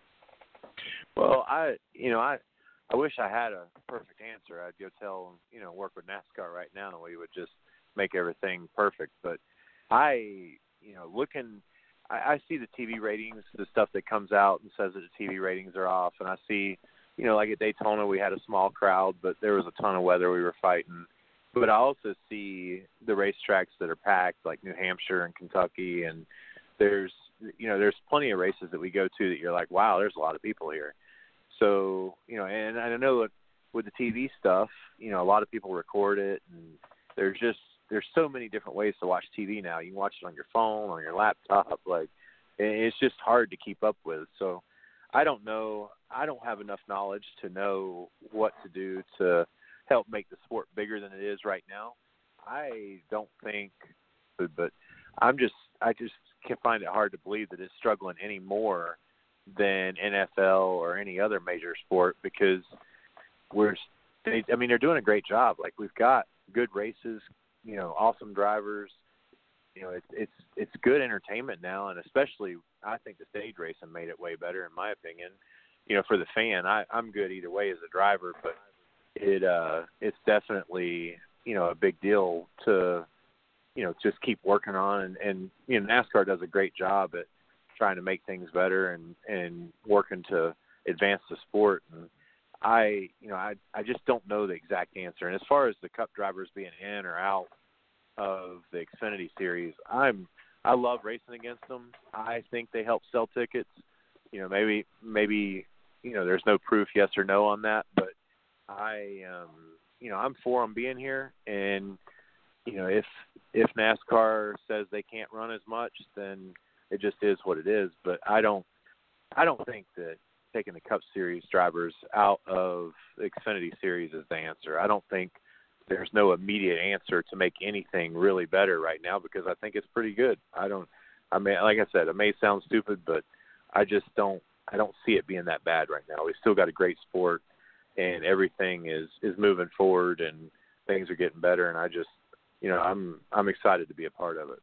Well, I, you know, I, I wish I had a perfect answer. I'd go tell, you know, work with NASCAR right now and we would just make everything perfect. But I, you know, looking – I, I see the T V ratings, the stuff that comes out and says that the T V ratings are off. And I see, you know, like at Daytona we had a small crowd, but there was a ton of weather we were fighting. But I also see the racetracks that are packed, like New Hampshire and Kentucky. And there's, you know, there's plenty of races that we go to that you're like, wow, there's a lot of people here. So, you know, and I know that with the T V stuff, you know, a lot of people record it. And there's just, there's so many different ways to watch T V now. You can watch it on your phone, on your laptop. Like, it's just hard to keep up with. So I don't know. I don't have enough knowledge to know what to do to help make the sport bigger than it is right now. I don't think, but I'm just, I just can find it hard to believe that it's struggling any more than N F L or any other major sport because we're, they, I mean, they're doing a great job. Like, we've got good races, you know, awesome drivers. You know, it's it's it's good entertainment now, and especially I think the stage racing made it way better, in my opinion. You know, for the fan, I, I'm good either way as a driver, but it uh, it's definitely, you know, a big deal to, you know, just keep working on, and, and you know, NASCAR does a great job at trying to make things better and and working to advance the sport. And I, you know, I I just don't know the exact answer. And as far as the Cup drivers being in or out of the Xfinity Series, I'm I love racing against them. I think they help sell tickets. You know, maybe maybe you know, there's no proof yes or no on that, but I um you know, I'm for them being here. And you know, if if NASCAR says they can't run as much, then it just is what it is. But I don't I don't think that taking the Cup Series drivers out of the Xfinity Series is the answer. I don't think there's no immediate answer to make anything really better right now because I think it's pretty good. I don't, I mean, like I said, it may sound stupid, but I just don't, I don't see it being that bad right now. We've still got a great sport and everything is, is moving forward and things are getting better. And I just, you know, I'm, I'm excited to be a part of it.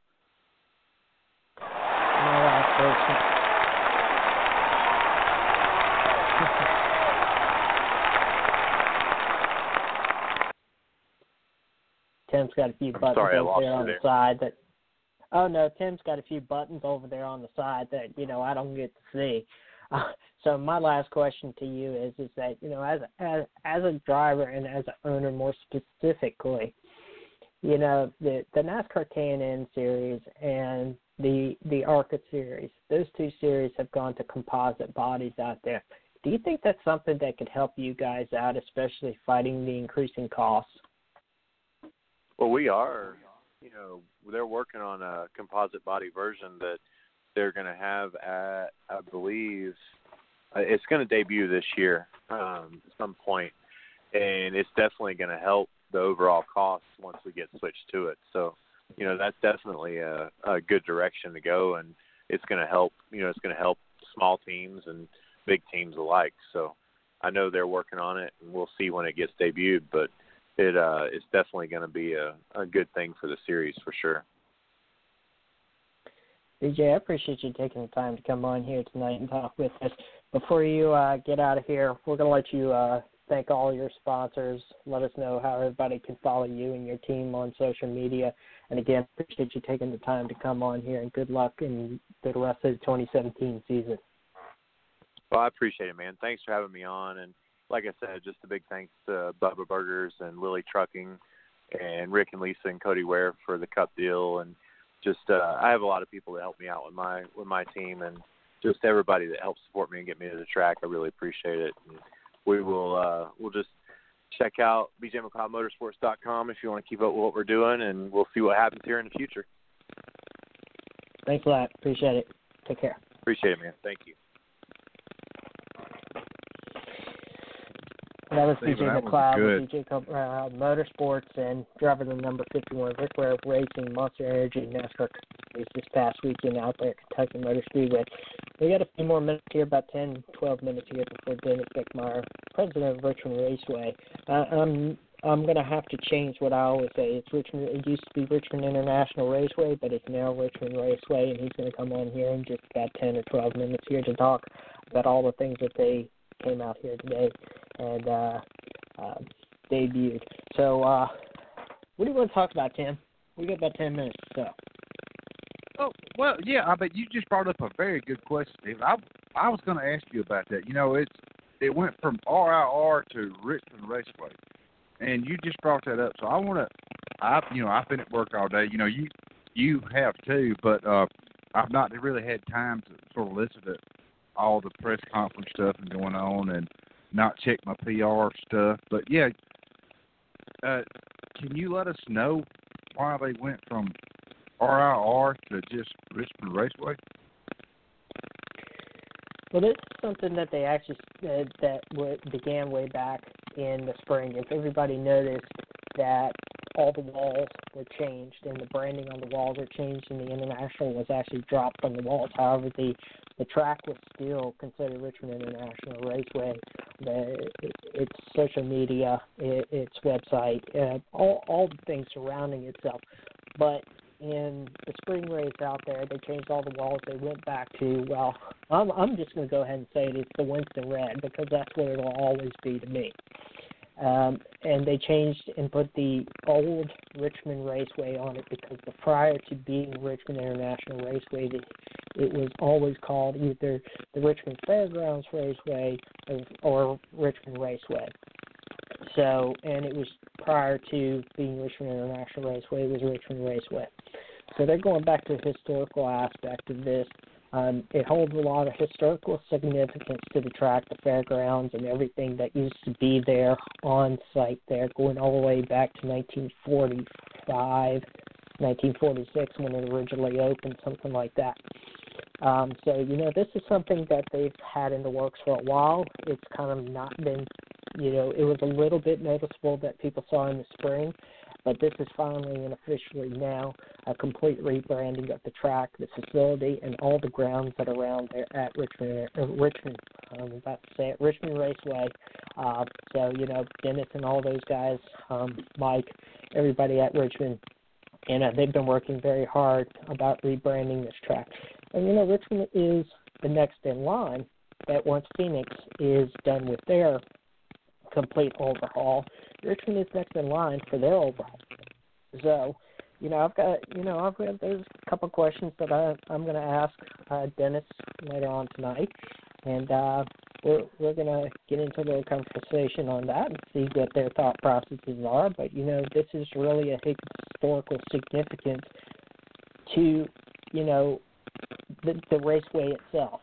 Tim's got a few buttons Sorry, over there on there. the side that. Oh no, Tim's got a few buttons over there on the side that you know I don't get to see. Uh, so my last question to you is: is that you know as as as a driver and as an owner more specifically, you know the the NASCAR K and N series and the the ARCA series, those two series have gone to composite bodies out there. Do you think that's something that could help you guys out, especially fighting the increasing costs? Well, we are, you know, they're working on a composite body version that they're going to have at, I believe, uh, it's going to debut this year um, at some point, and it's definitely going to help the overall cost once we get switched to it. So, you know, that's definitely a, a good direction to go, and it's going to help, you know, it's going to help small teams and big teams alike. So I know they're working on it, and we'll see when it gets debuted, but it uh, it's definitely going to be a, a good thing for the series for sure. B J, I appreciate you taking the time to come on here tonight and talk with us. Before you uh, get out of here, we're going to let you uh, thank all your sponsors. Let us know how everybody can follow you and your team on social media. And again, appreciate you taking the time to come on here, and good luck in the rest of the twenty seventeen season. Well, I appreciate it, man. Thanks for having me on. And like I said, just a big thanks to Bubba Burgers and Lily Trucking and Rick and Lisa and Cody Ware for the Cup deal. And just uh, I have a lot of people that help me out with my with my team, and just everybody that helps support me and get me to the track. I really appreciate it. And we will uh, we'll just check out b j mcleod motorsports dot com if you want to keep up with what we're doing, and we'll see what happens here in the future. Thanks a lot. Appreciate it. Take care. Appreciate it, man. Thank you. That was B J Stephen, that was McLeod good. with B J Co- uh, Motorsports and driver the number fifty-one, Rick Ware Racing, Monster Energy, NASCAR race this past weekend out there at Kentucky Motor Speedway. We got a few more minutes here, about ten, twelve minutes here before Dennis Beckmeyer, president of Richmond Raceway. Uh, I'm I'm going to have to change what I always say. It's Richmond. It used to be Richmond International Raceway, but it's now Richmond Raceway, and he's going to come on here in just about ten or twelve minutes here to talk about all the things that they came out here today and uh, uh, debuted. So, uh, what do you want to talk about, Tim? We got about ten minutes or so. Oh, well, yeah, I bet you just brought up a very good question, Steve. I I was going to ask you about that. You know, it's it went from R I R to Richmond Raceway, and you just brought that up. So I want to, I you know, I've been at work all day. You know, you you have too, but uh, I've not really had time to sort of listen to all the press conference stuff and going on, and not check my P R stuff. But yeah, uh, can you let us know why they went from R I R to just Richmond Raceway? Well, this is something that they actually uh, that w- began way back in the spring. If everybody noticed that all the walls were changed and the branding on the walls are changed, and the International was actually dropped from the walls. However, the the track was still considered Richmond International Raceway. The, it, its social media, it, its website, uh, all all the things surrounding itself. But in the spring race out there, they changed all the walls. They went back to, well, I'm I'm just going to go ahead and say it, it's the Winston Red, because that's what it'll always be to me. Um, and they changed and put the old Richmond Raceway on it, because the, prior to being Richmond International Raceway, it, it was always called either the Richmond Fairgrounds Raceway or, or Richmond Raceway. So, and it was prior to being Richmond International Raceway, it was Richmond Raceway. So they're going back to the historical aspect of this. Um, it holds a lot of historical significance to the track, the fairgrounds, and everything that used to be there on site there, going all the way back to nineteen forty-five, nineteen forty-six when it originally opened, something like that. Um, so, you know, this is something that they've had in the works for a while. It's kind of not been, you know, it was a little bit noticeable that people saw in the spring, but this is finally and officially now a complete rebranding of the track, the facility, and all the grounds that are around there at Richmond, uh, Richmond, I'm about to say it, Richmond Raceway. Uh, so, you know, Dennis and all those guys, um, Mike, everybody at Richmond, and uh, they've been working very hard about rebranding this track. And, you know, Richmond is the next in line that once Phoenix is done with their complete overhaul, Richmond is next in line for their overhaul. So, you know, I've got, you know, I've got, there's a couple of questions that I, I'm going to ask uh, Dennis later on tonight, and uh, we're we're going to get into a little conversation on that and see what their thought processes are. But, you know, this is really a historical significance to, you know, the, the raceway itself.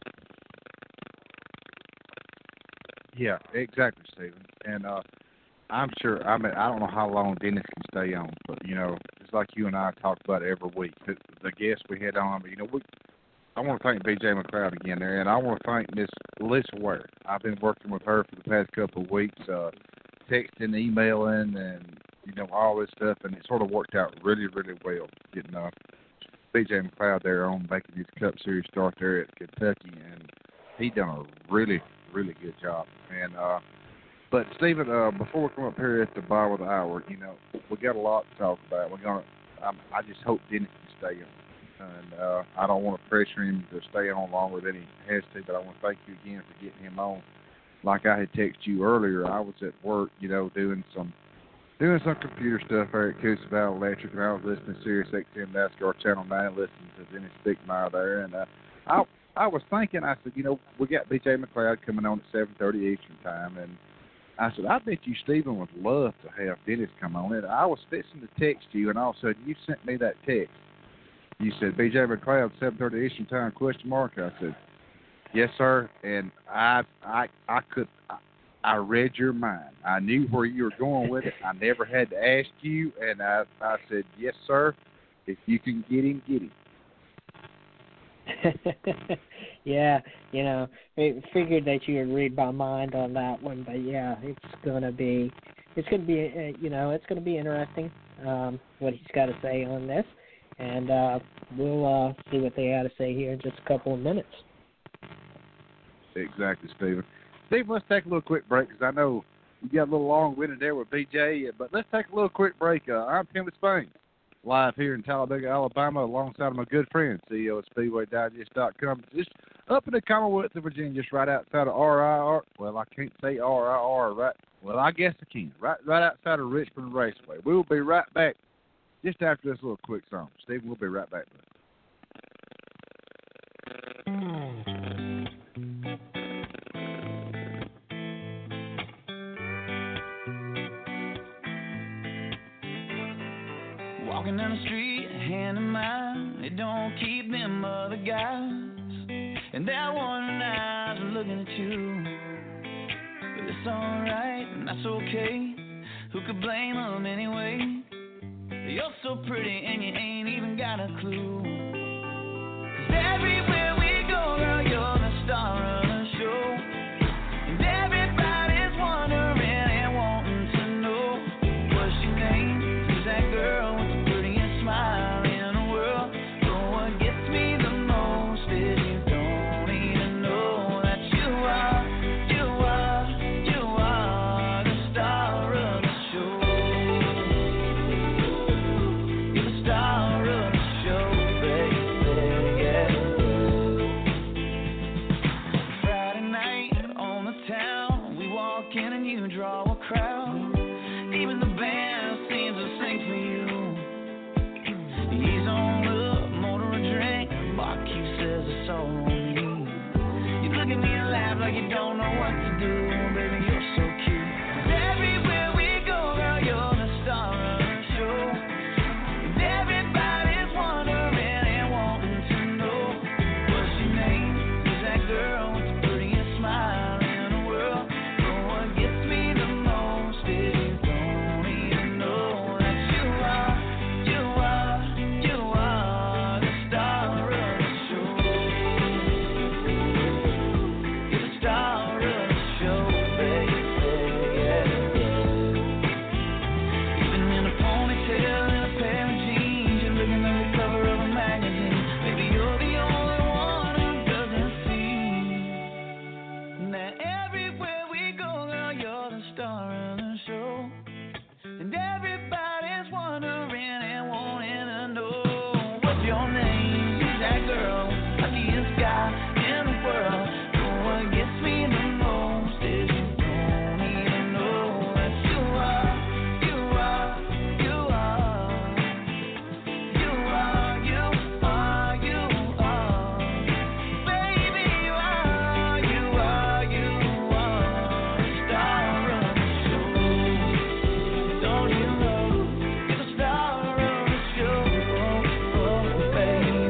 Yeah, exactly, Stephen. And uh, I'm sure, I mean, I don't know how long Dennis can stay on, but, you know, it's like you and I talk about it every week. The, the guests we had on, but, you know, we, I want to thank B J McLeod again there, and I want to thank Miss Alyssa Ware. I've been working with her for the past couple of weeks, uh, texting, emailing, and, you know, all this stuff, and it sort of worked out really, really well, getting uh, B J McLeod there on making his Cup Series start there at Kentucky, and he done a really, really good job. And uh, but Stephen, uh, before we come up here at the bottom of the hour, you know, we got a lot to talk about. We're gonna. I'm, I just hope Dennis can stay on, and uh, I don't want to pressure him to stay on longer than he has to. But I want to thank you again for getting him on. Like I had texted you earlier, I was at work, you know, doing some doing some computer stuff there at Coosa Valley Electric, and I was listening to Sirius X M NASCAR Channel nine, listening to Dennis Beckmeyer there, and uh, I I was thinking, I said, you know, we got B J McLeod coming on at seven thirty Eastern time, and I said, I bet you Stephen would love to have Dennis come on. And I was fixing to text you, and all of a sudden you sent me that text. You said, B J McLeod, seven thirty Eastern time, question mark. I said, yes, sir. And I I, I could, I, I read your mind. I knew where you were going with it. I never had to ask you, and I, I said, yes, sir. If you can get him, get him. Yeah, you know, I figured that you would read my mind on that one, but yeah, it's gonna be, it's gonna be, uh, you know, it's gonna be interesting um, what he's got to say on this, and uh, we'll uh, see what they have to say here in just a couple of minutes. Exactly, Stephen. Stephen, let's take a little quick break because I know we got a little long-winded there with B J, but let's take a little quick break. Uh, I'm Tim Spain, live here in Talladega, Alabama, alongside my good friend, C E O of Speedway Digest dot com. Just up in the Commonwealth of Virginia, just right outside of R I R. Well, I can't say R I R, right? Well, I guess I can. Right, right outside of Richmond Raceway. We will be right back just after this little quick song. Stephen, we'll be right back. Walking down the street, hand in mine, it don't keep them other guys. And that one eyes are looking at you. But it's alright, and that's okay. Who could blame them anyway? You're so pretty and you ain't even got a clue. 'Cause everywhere we go, girl, you're the star of the show. And everybody's wondering and wanting to know what's your name? Who's that girl with the prettiest smile in the world? But what gets me the most is you don't even know that you are, you are, you are the star of the show. You're the star of the show, baby, yeah. Friday night on the town, we walk in and you draw a crowd. Even the band seems to sing for you. He's on the motor a drink, barkeep says it's all on me. You look at me and laugh like you don't know what to do, baby, you're so cute. 'Cause everywhere we go, girl, you're the star of the show. And everybody's wondering and wanting to know what's your name? Who's that girl with the prettiest smile in the world? But what gets me the most is you don't even know that you are, you are, you are the star of the show. You're the star of the show, baby, yeah. Even in a ponytail and a pair of jeans, you're looking like the cover of a magazine. Maybe you're the only one who doesn't see that everywhere we go, girl, you're the star of the show. And everybody's wondering and wanting to know what's your name? Who's that girl? Luckiest guy in the world. But what gets me the most is you don't even know that you are, you are, you are, you are, you are, you are, baby, you are, you are, you are the star of the show. Don't you know you're the star of the show, oh, baby.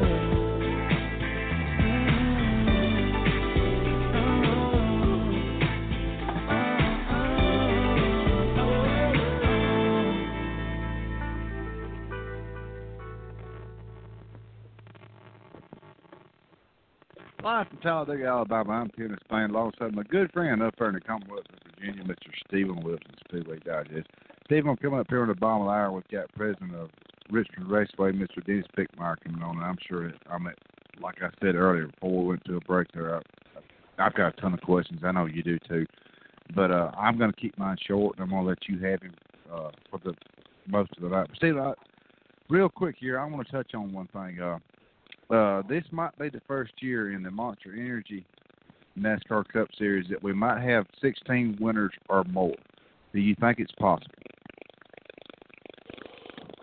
Live from Talladega, Alabama, I'm Tim Spain, alongside my good friend up there in the Commonwealth of Virginia, Mister Stephen Wilson, Speedway Digest. Stephen, I'm coming up here in the bottom of the hour. We've got President of Richmond Raceway, Mister Dennis Pickmeyer, coming on, and I'm sure, that, I mean, like I said earlier before we went to a break there, I, I've got a ton of questions. I know you do too. But uh, I'm going to keep mine short, and I'm going to let you have him uh, for the most of the night. But Stephen, I, real quick here, I want to touch on one thing. Uh, Uh, this might be the first year in the Monster Energy NASCAR Cup Series that we might have sixteen winners or more. Do you think it's possible?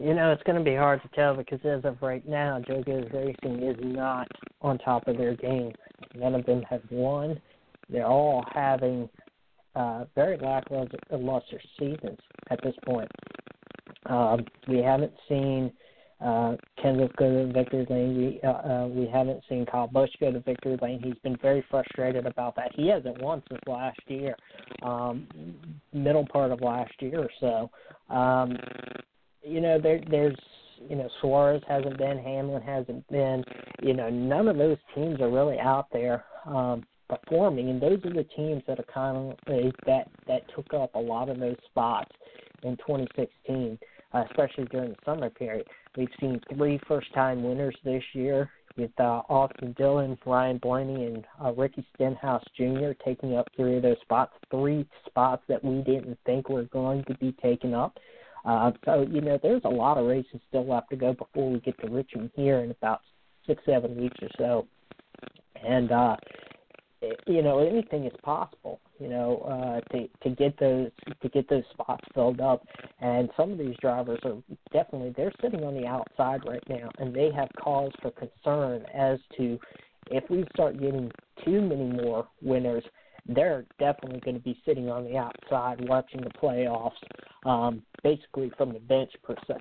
You know, it's going to be hard to tell because as of right now, Joe Gibbs Racing is not on top of their game. None of them have won. They're all having uh, very lackluster seasons at this point. Um, we haven't seen uh, Kenseth go to victory lane. We, uh, uh, we haven't seen Kyle Busch go to victory lane. He's been very frustrated about that. He hasn't won since last year, um, middle part of last year or so. Um, you know, there, there's, you know, Suarez hasn't been, Hamlin hasn't been. You know, none of those teams are really out there um, performing, and those are the teams that are kind of that that took up a lot of those spots in twenty sixteen, uh, especially during the summer period. We've seen three first-time winners this year with uh, Austin Dillon, Ryan Blaney, and uh, Ricky Stenhouse Junior taking up three of those spots, three spots that we didn't think were going to be taken up. Uh, so, you know, there's a lot of races still left to go before we get to Richmond here in about six, seven weeks or so. And, uh, you know, anything is possible, you know, uh, to, to get those to get those spots filled up. And some of these drivers are definitely, they're sitting on the outside right now, and they have cause for concern as to if we start getting too many more winners, they're definitely going to be sitting on the outside watching the playoffs, um, basically from the bench per se.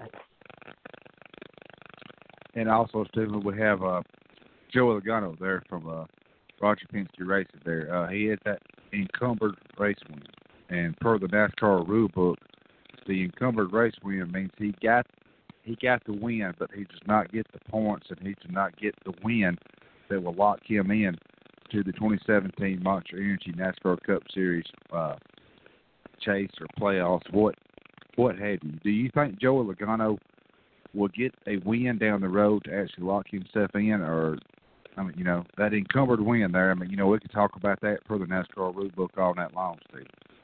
And also, Stephen, we have uh, Joey Logano there from uh, Roger Penske Racing there. Uh, he had that encumbered race win. And per the NASCAR rule book, the encumbered race win means he got he got the win, but he does not get the points, and he does not get the win that will lock him in to the twenty seventeen Monster Energy NASCAR Cup Series uh, chase or playoffs, what what have you. Do you think Joey Logano will get a win down the road to actually lock himself in, or, I mean, you know, that encumbered win there, I mean, you know, we could talk about that per the NASCAR rule book all night long, Steve.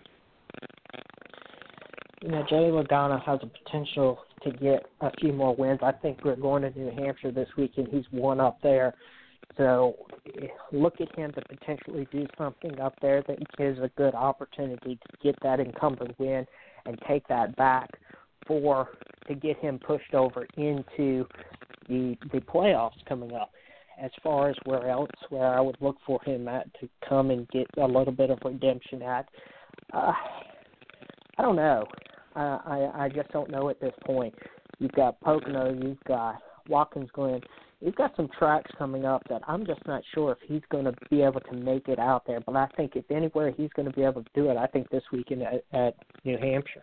You know, Joey Logano has a potential to get a few more wins. I think we're going to New Hampshire this weekend. He's one up there. So look at him to potentially do something up there that gives a good opportunity to get that encumbered win and take that back for to get him pushed over into the the playoffs coming up. As far as where else where I would look for him at to come and get a little bit of redemption at, uh, I don't know. Uh, I I just don't know at this point. You've got Pocono, you've got Watkins Glen. You've got some tracks coming up that I'm just not sure if he's going to be able to make it out there. But I think if anywhere he's going to be able to do it, I think this weekend at, at New Hampshire.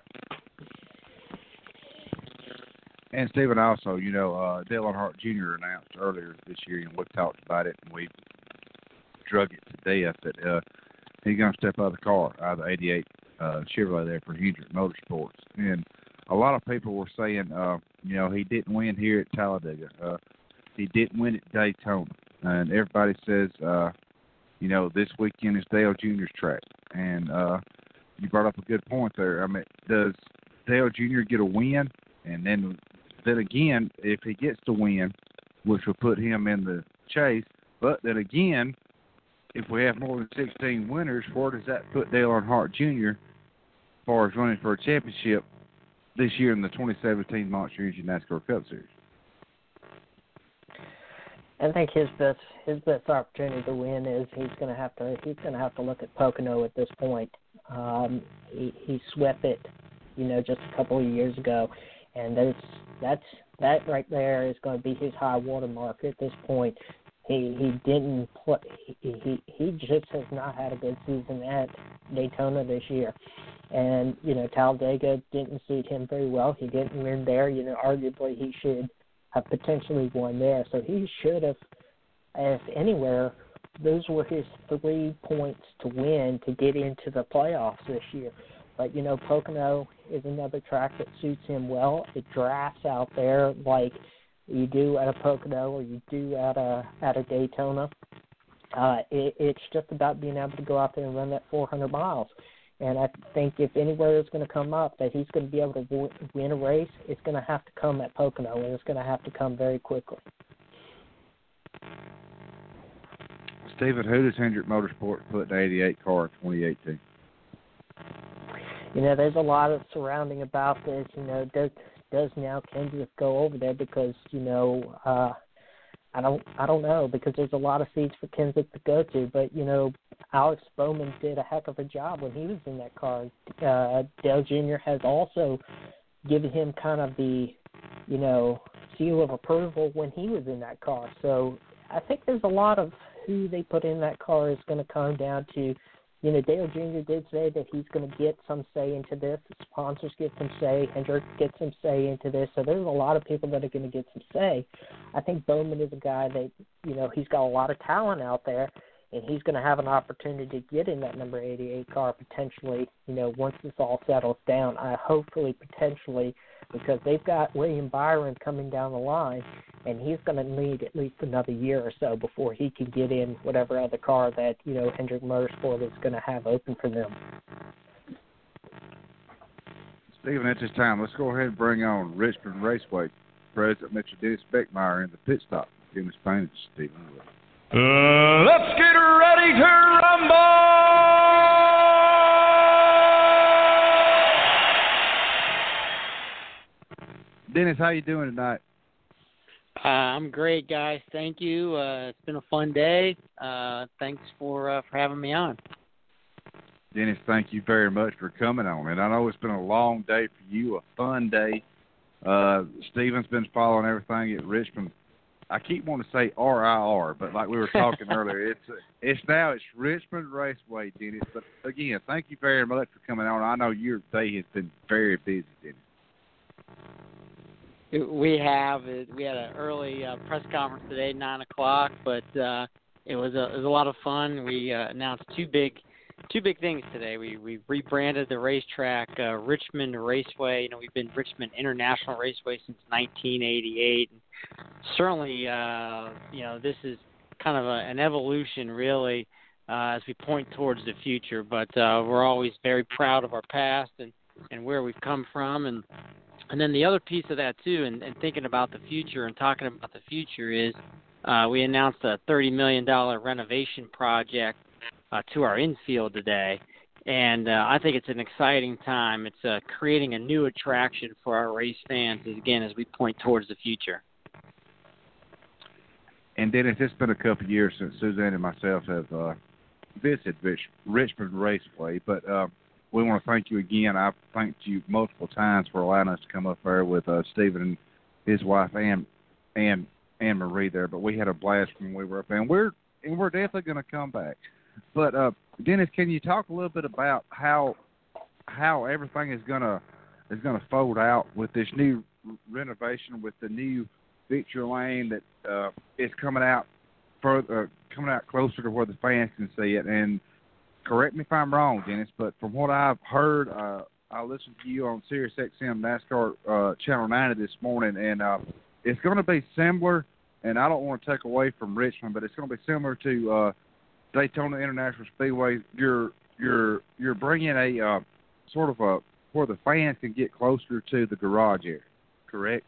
And, Stephen, also, you know, uh, Dale Earnhardt Junior announced earlier this year, and we talked about it, and we drug it to death, that uh, he's going to step out of the car, out of the eighty-eight uh, Chevrolet there for Hendrick Motorsports. And a lot of people were saying, uh, you know, he didn't win here at Talladega. Uh, he didn't win at Daytona. And everybody says, uh, you know, this weekend is Dale Junior's track. And uh, you brought up a good point there. I mean, does Dale Junior get a win? And then then again, if he gets the win, which will put him in the chase, but then again, if we have more than sixteen winners, where does that put Dale Earnhardt Junior as far as running for a championship this year in the twenty seventeen Monster Energy NASCAR Cup Series? I think his best his best opportunity to win is he's going to have to he's going to have to look at Pocono at this point. Um, he he swept it, you know, just a couple of years ago, and that's that's that right there is going to be his high water mark at this point. He he didn't play. He, he he just has not had a good season at Daytona this year, and you know Talladega didn't suit him very well. He didn't win there. You know, arguably he should have potentially won there. So he should have, if anywhere, those were his three points to win to get into the playoffs this year. But, you know, Pocono is another track that suits him well. It drafts out there like you do at a Pocono or you do at a at a Daytona. Uh, it, it's just about being able to go out there and run that four hundred miles. And I think if anywhere is going to come up that he's going to be able to w- win a race, it's going to have to come at Pocono, and it's going to have to come very quickly. Stephen, who does Hendrick Motorsports put in the eighty-eight car in twenty eighteen? You know, there's a lot of surrounding about this. You know, does does now Kenseth go over there? Because, you know, uh, I don't I don't know, because there's a lot of seats for Kenseth to go to. But, you know, Alex Bowman did a heck of a job when he was in that car. Uh, Dale Junior has also given him kind of the, you know, seal of approval when he was in that car. So I think there's a lot of who they put in that car is going to come down to, you know, Dale Junior did say that he's going to get some say into this. The sponsors get some say. Hendrick gets some say into this. So there's a lot of people that are going to get some say. I think Bowman is a guy that, you know, he's got a lot of talent out there, and he's going to have an opportunity to get in that number eighty-eight car potentially, you know, once this all settles down. I hopefully potentially, because they've got William Byron coming down the line, and he's going to need at least another year or so before he can get in whatever other car that, you know, Hendrick Motorsport is going to have open for them. Stephen, at this time, let's go ahead and bring on Richmond Raceway President Mister Dennis Beckmeyer in the pit stop. Give us Payne, Stephen. Uh, let's get ready to rumble! Dennis, how you doing tonight? Uh, I'm great, guys. Thank you. Uh, it's been a fun day. Uh, thanks for uh, for having me on. Dennis, thank you very much for coming on. And I know it's been a long day for you, a fun day. Uh, Stephen's been following everything at Richmond. I keep wanting to say R I R, but like we were talking earlier, it's it's now it's Richmond Raceway, Dennis. But again, thank you very much for coming on. I know your day has been very busy, Dennis. We have we had an early uh, press conference today, nine o'clock, but uh, it was a it was a lot of fun. We uh, announced two big two big things today. We we rebranded the racetrack uh, Richmond Raceway. You know, we've been Richmond International Raceway since nineteen eighty-eight. Certainly, uh, you know, this is kind of a, an evolution, really, uh, as we point towards the future. But uh, we're always very proud of our past and, and where we've come from. And and then the other piece of that, too, and, and thinking about the future and talking about the future is uh, we announced a thirty million dollars renovation project uh, to our infield today. And uh, I think it's an exciting time. It's uh, creating a new attraction for our race fans, again, as we point towards the future. And Dennis, it's been a couple of years since Suzanne and myself have uh, visited Rich, Richmond Raceway, but uh, we want to thank you again. I've thanked you multiple times for allowing us to come up there with uh, Stephen and his wife Ann, Ann, Ann Marie there. But we had a blast when we were up there, and we're and we're definitely going to come back. But uh, Dennis, can you talk a little bit about how how everything is gonna is gonna fold out with this new renovation, with the new Victory Lane that uh, is coming out further, uh, coming out closer to where the fans can see it? And correct me if I'm wrong, Dennis, but from what I've heard, uh, I listened to you on Sirius X M NASCAR uh, Channel ninety this morning, and uh, it's going to be similar. And I don't want to take away from Richmond, but it's going to be similar to uh, Daytona International Speedway. You're you're you're bringing a uh, sort of a where the fans can get closer to the garage area, correct?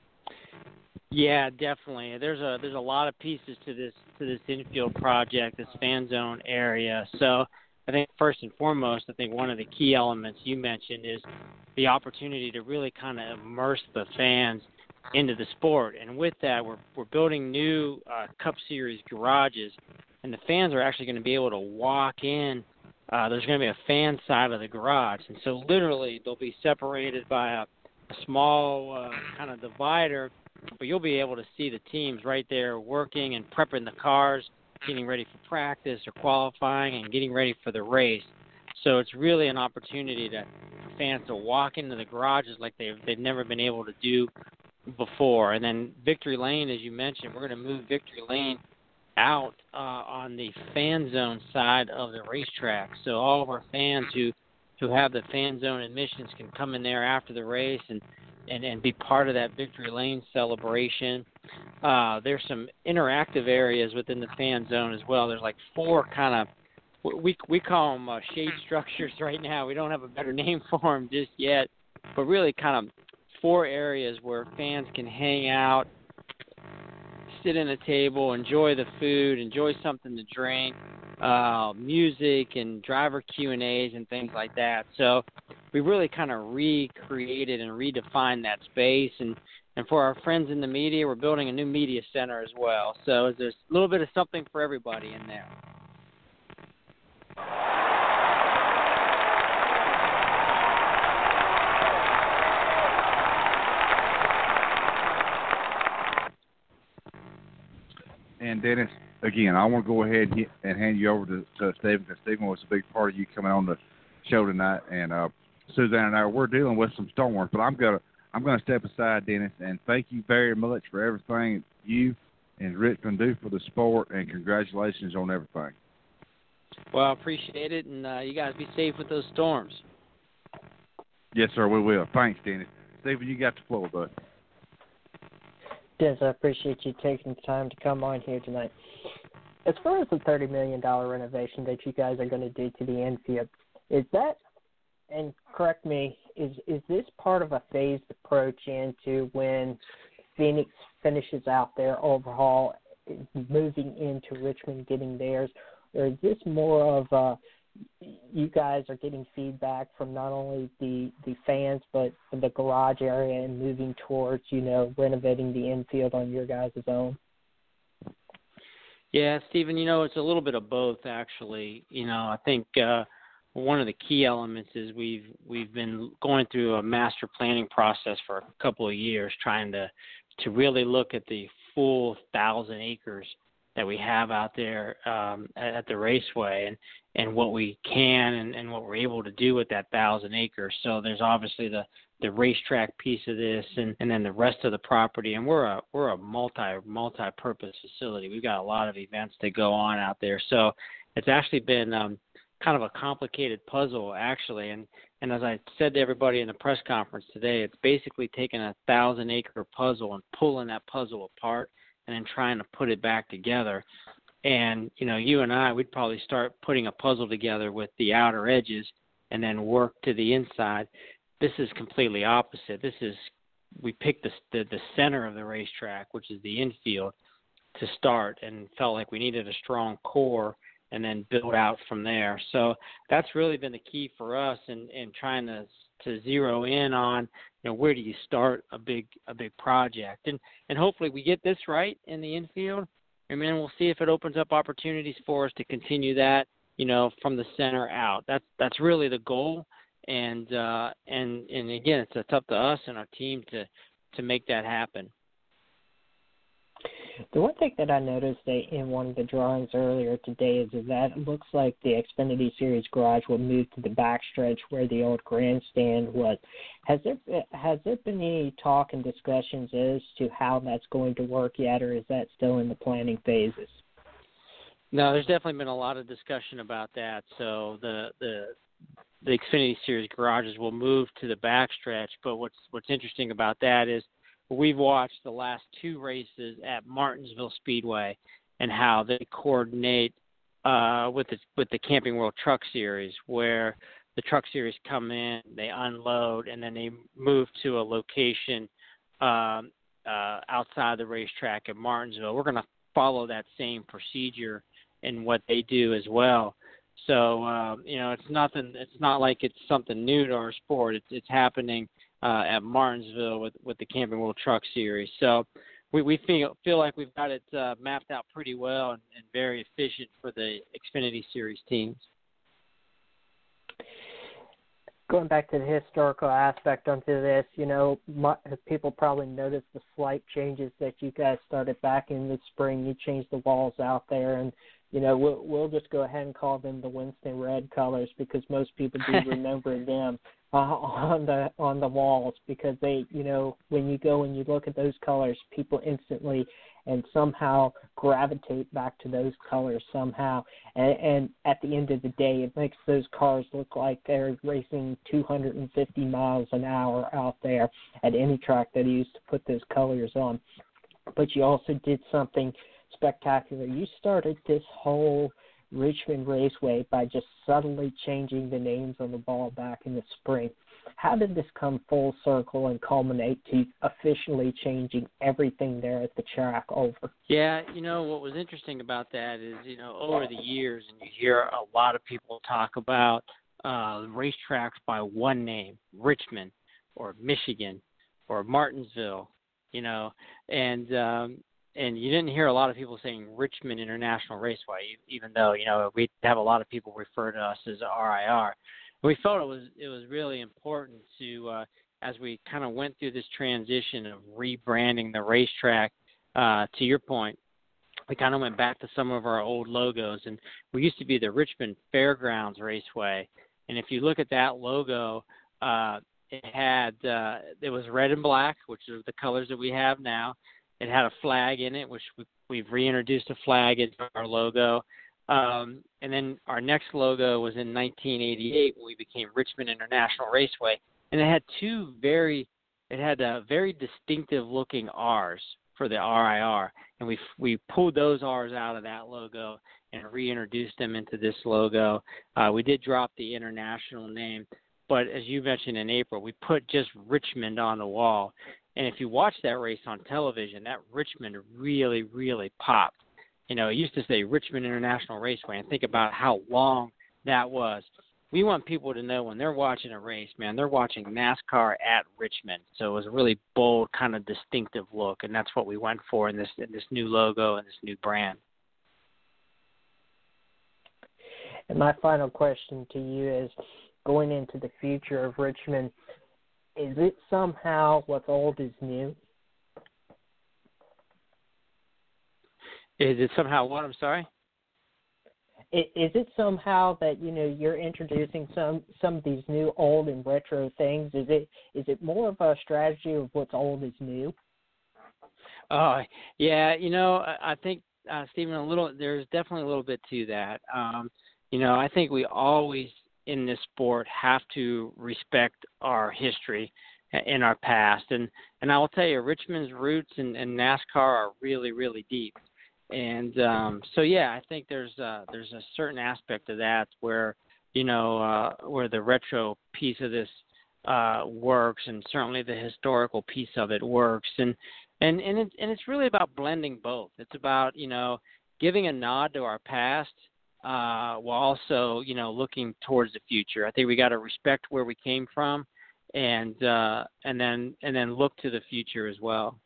Yeah, definitely. There's a there's a lot of pieces to this to this infield project, this fan zone area. So I think first and foremost, I think one of the key elements you mentioned is the opportunity to really kind of immerse the fans into the sport. And with that, we're we're building new uh, Cup Series garages, and the fans are actually going to be able to walk in. Uh, there's going to be a fan side of the garage, and so literally they'll be separated by a, a small uh, kind of divider, but you'll be able to see the teams right there working and prepping the cars, getting ready for practice or qualifying and getting ready for the race. So it's really an opportunity to, for fans to walk into the garages like they've, they've never been able to do before. And then Victory Lane, as you mentioned, we're going to move Victory Lane out uh, on the fan zone side of the racetrack. So all of our fans who, who have the fan zone admissions can come in there after the race and And, and be part of that Victory Lane celebration. Uh, there's some interactive areas within the fan zone as well. There's like four kind of, we we call them uh, shade structures right now. We don't have a better name for them just yet, but really kind of four areas where fans can hang out, sit at a table, enjoy the food, enjoy something to drink, uh, music and driver Q and A's and things like that. So we really kind of recreated and redefined that space. And, and for our friends in the media, we're building a new media center as well. So there's a little bit of something for everybody in there. And Dennis, again, I want to go ahead and hand you over to, to Stephen, because Stephen was a big part of you coming on the show tonight. And uh, Suzanne and I, we're dealing with some storms, but I'm gonna I'm gonna step aside, Dennis, and thank you very much for everything you and Richmond do for the sport, and congratulations on everything. Well, I appreciate it, and uh, you guys be safe with those storms. Yes, sir, we will. Thanks, Dennis. Stephen, you got the floor, bud. Dennis, I appreciate you taking the time to come on here tonight. As far as the thirty million dollars renovation that you guys are going to do to the infield, is that, and correct me, is is this part of a phased approach into when Phoenix finishes out their overhaul, moving into Richmond, getting theirs, or is this more of a, you guys are getting feedback from not only the, the fans but the garage area and moving towards, you know, renovating the infield on your guys' own? Yeah, Stephen, you know, it's a little bit of both, actually. You know, I think uh, one of the key elements is we've we've been going through a master planning process for a couple of years, trying to to really look at the full thousand acres that we have out there um, at, at the raceway, and, and what we can and, and what we're able to do with that thousand acres. So there's obviously the, the racetrack piece of this, and, and then the rest of the property. And we're a we're a multi multi purpose facility. We've got a lot of events that go on out there. So it's actually been um, kind of a complicated puzzle, actually. And and as I said to everybody in the press conference today, it's basically taking a thousand acre puzzle and pulling that puzzle apart and then trying to put it back together. And, you know, you and I, we'd probably start putting a puzzle together with the outer edges and then work to the inside. This is completely opposite. This is, we picked the, the, the center of the racetrack, which is the infield, to start, and felt like we needed a strong core and then build out from there. So that's really been the key for us in, in trying to to zero in on, you know, where do you start a big a big project. And and hopefully we get this right in the infield, and then we'll see if it opens up opportunities for us to continue that, you know, from the center out. That's that's really the goal. And uh, and and again, it's, it's up to us and our team to to make that happen. The one thing that I noticed in one of the drawings earlier today is that it looks like the Xfinity Series garage will move to the backstretch where the old grandstand was. Has there has there been any talk and discussions as to how that's going to work yet, or is that still in the planning phases? No, there's definitely been a lot of discussion about that. So the the the Xfinity Series garages will move to the backstretch, but what's what's interesting about that is we've watched the last two races at Martinsville Speedway and how they coordinate uh, with the with the Camping World Truck Series, where the Truck Series come in, they unload, and then they move to a location um, uh, outside the racetrack at Martinsville. We're going to follow that same procedure in what they do as well. So um, you know, it's nothing. It's not like it's something new to our sport. It's it's happening Uh, at Martinsville with, with the Camping World Truck Series. So we, we feel feel like we've got it uh, mapped out pretty well and, and very efficient for the Xfinity Series teams. Going back to the historical aspect onto this, you know, my, people probably noticed the slight changes that you guys started back in the spring. You changed the walls out there, and you know, we'll, we'll just go ahead and call them the Winston Red colors because most people do remember them uh, on the on the walls, because they, you know, when you go and you look at those colors, people instantly and somehow gravitate back to those colors somehow. And, and at the end of the day, it makes those cars look like they're racing two hundred fifty miles an hour out there at any track that used to put those colors on. But you also did something spectacular. You started this whole Richmond Raceway by just subtly changing the names on the ball back in the spring. How did this come full circle and culminate to officially changing everything there at the track over? Yeah, you know, what was interesting about that is, you know, over the years, and you hear a lot of people talk about uh, racetracks by one name, Richmond or Michigan or Martinsville, you know, and um, and you didn't hear a lot of people saying Richmond International Raceway, even though, you know, we have a lot of people refer to us as R I R. We felt it was it was really important to, uh, as we kind of went through this transition of rebranding the racetrack, uh, to your point, we kind of went back to some of our old logos, and we used to be the Richmond Fairgrounds Raceway. And if you look at that logo, uh, it had uh, it was red and black, which are the colors that we have now. It had a flag in it, which we, we've reintroduced a flag into our logo. Um, and then our next logo was in nineteen eighty-eight when we became Richmond International Raceway, and it had two very, it had a very distinctive looking R's for the R I R, and we we pulled those R's out of that logo and reintroduced them into this logo. Uh, we did drop the international name, but as you mentioned in April, we put just Richmond on the wall. And if you watch that race on television, that Richmond really, really popped. You know, it used to say Richmond International Raceway, and think about how long that was. We want people to know when they're watching a race, man, they're watching NASCAR at Richmond. So it was a really bold, kind of distinctive look, and that's what we went for in this in this new logo and this new brand. And my final question to you is, going into the future of Richmond, is it somehow what's old is new? Is it somehow what? I'm sorry? Is it somehow that, you know, you're introducing some some of these new old and retro things? Is it is it more of a strategy of what's old is new? Oh, yeah, you know, I, I think, uh, Stephen, a little, there's definitely a little bit to that. Um, you know, I think we always in this sport have to respect our history and our past. And, and I will tell you, Richmond's roots in, in NASCAR are really, really deep. And um, so, yeah, I think there's a, there's a certain aspect of that where, you know, uh, where the retro piece of this uh, works, and certainly the historical piece of it works. And and and, it, and it's really about blending both. It's about, you know, giving a nod to our past uh, while also, you know, looking towards the future. I think we got to respect where we came from, and uh, and then and then look to the future as well.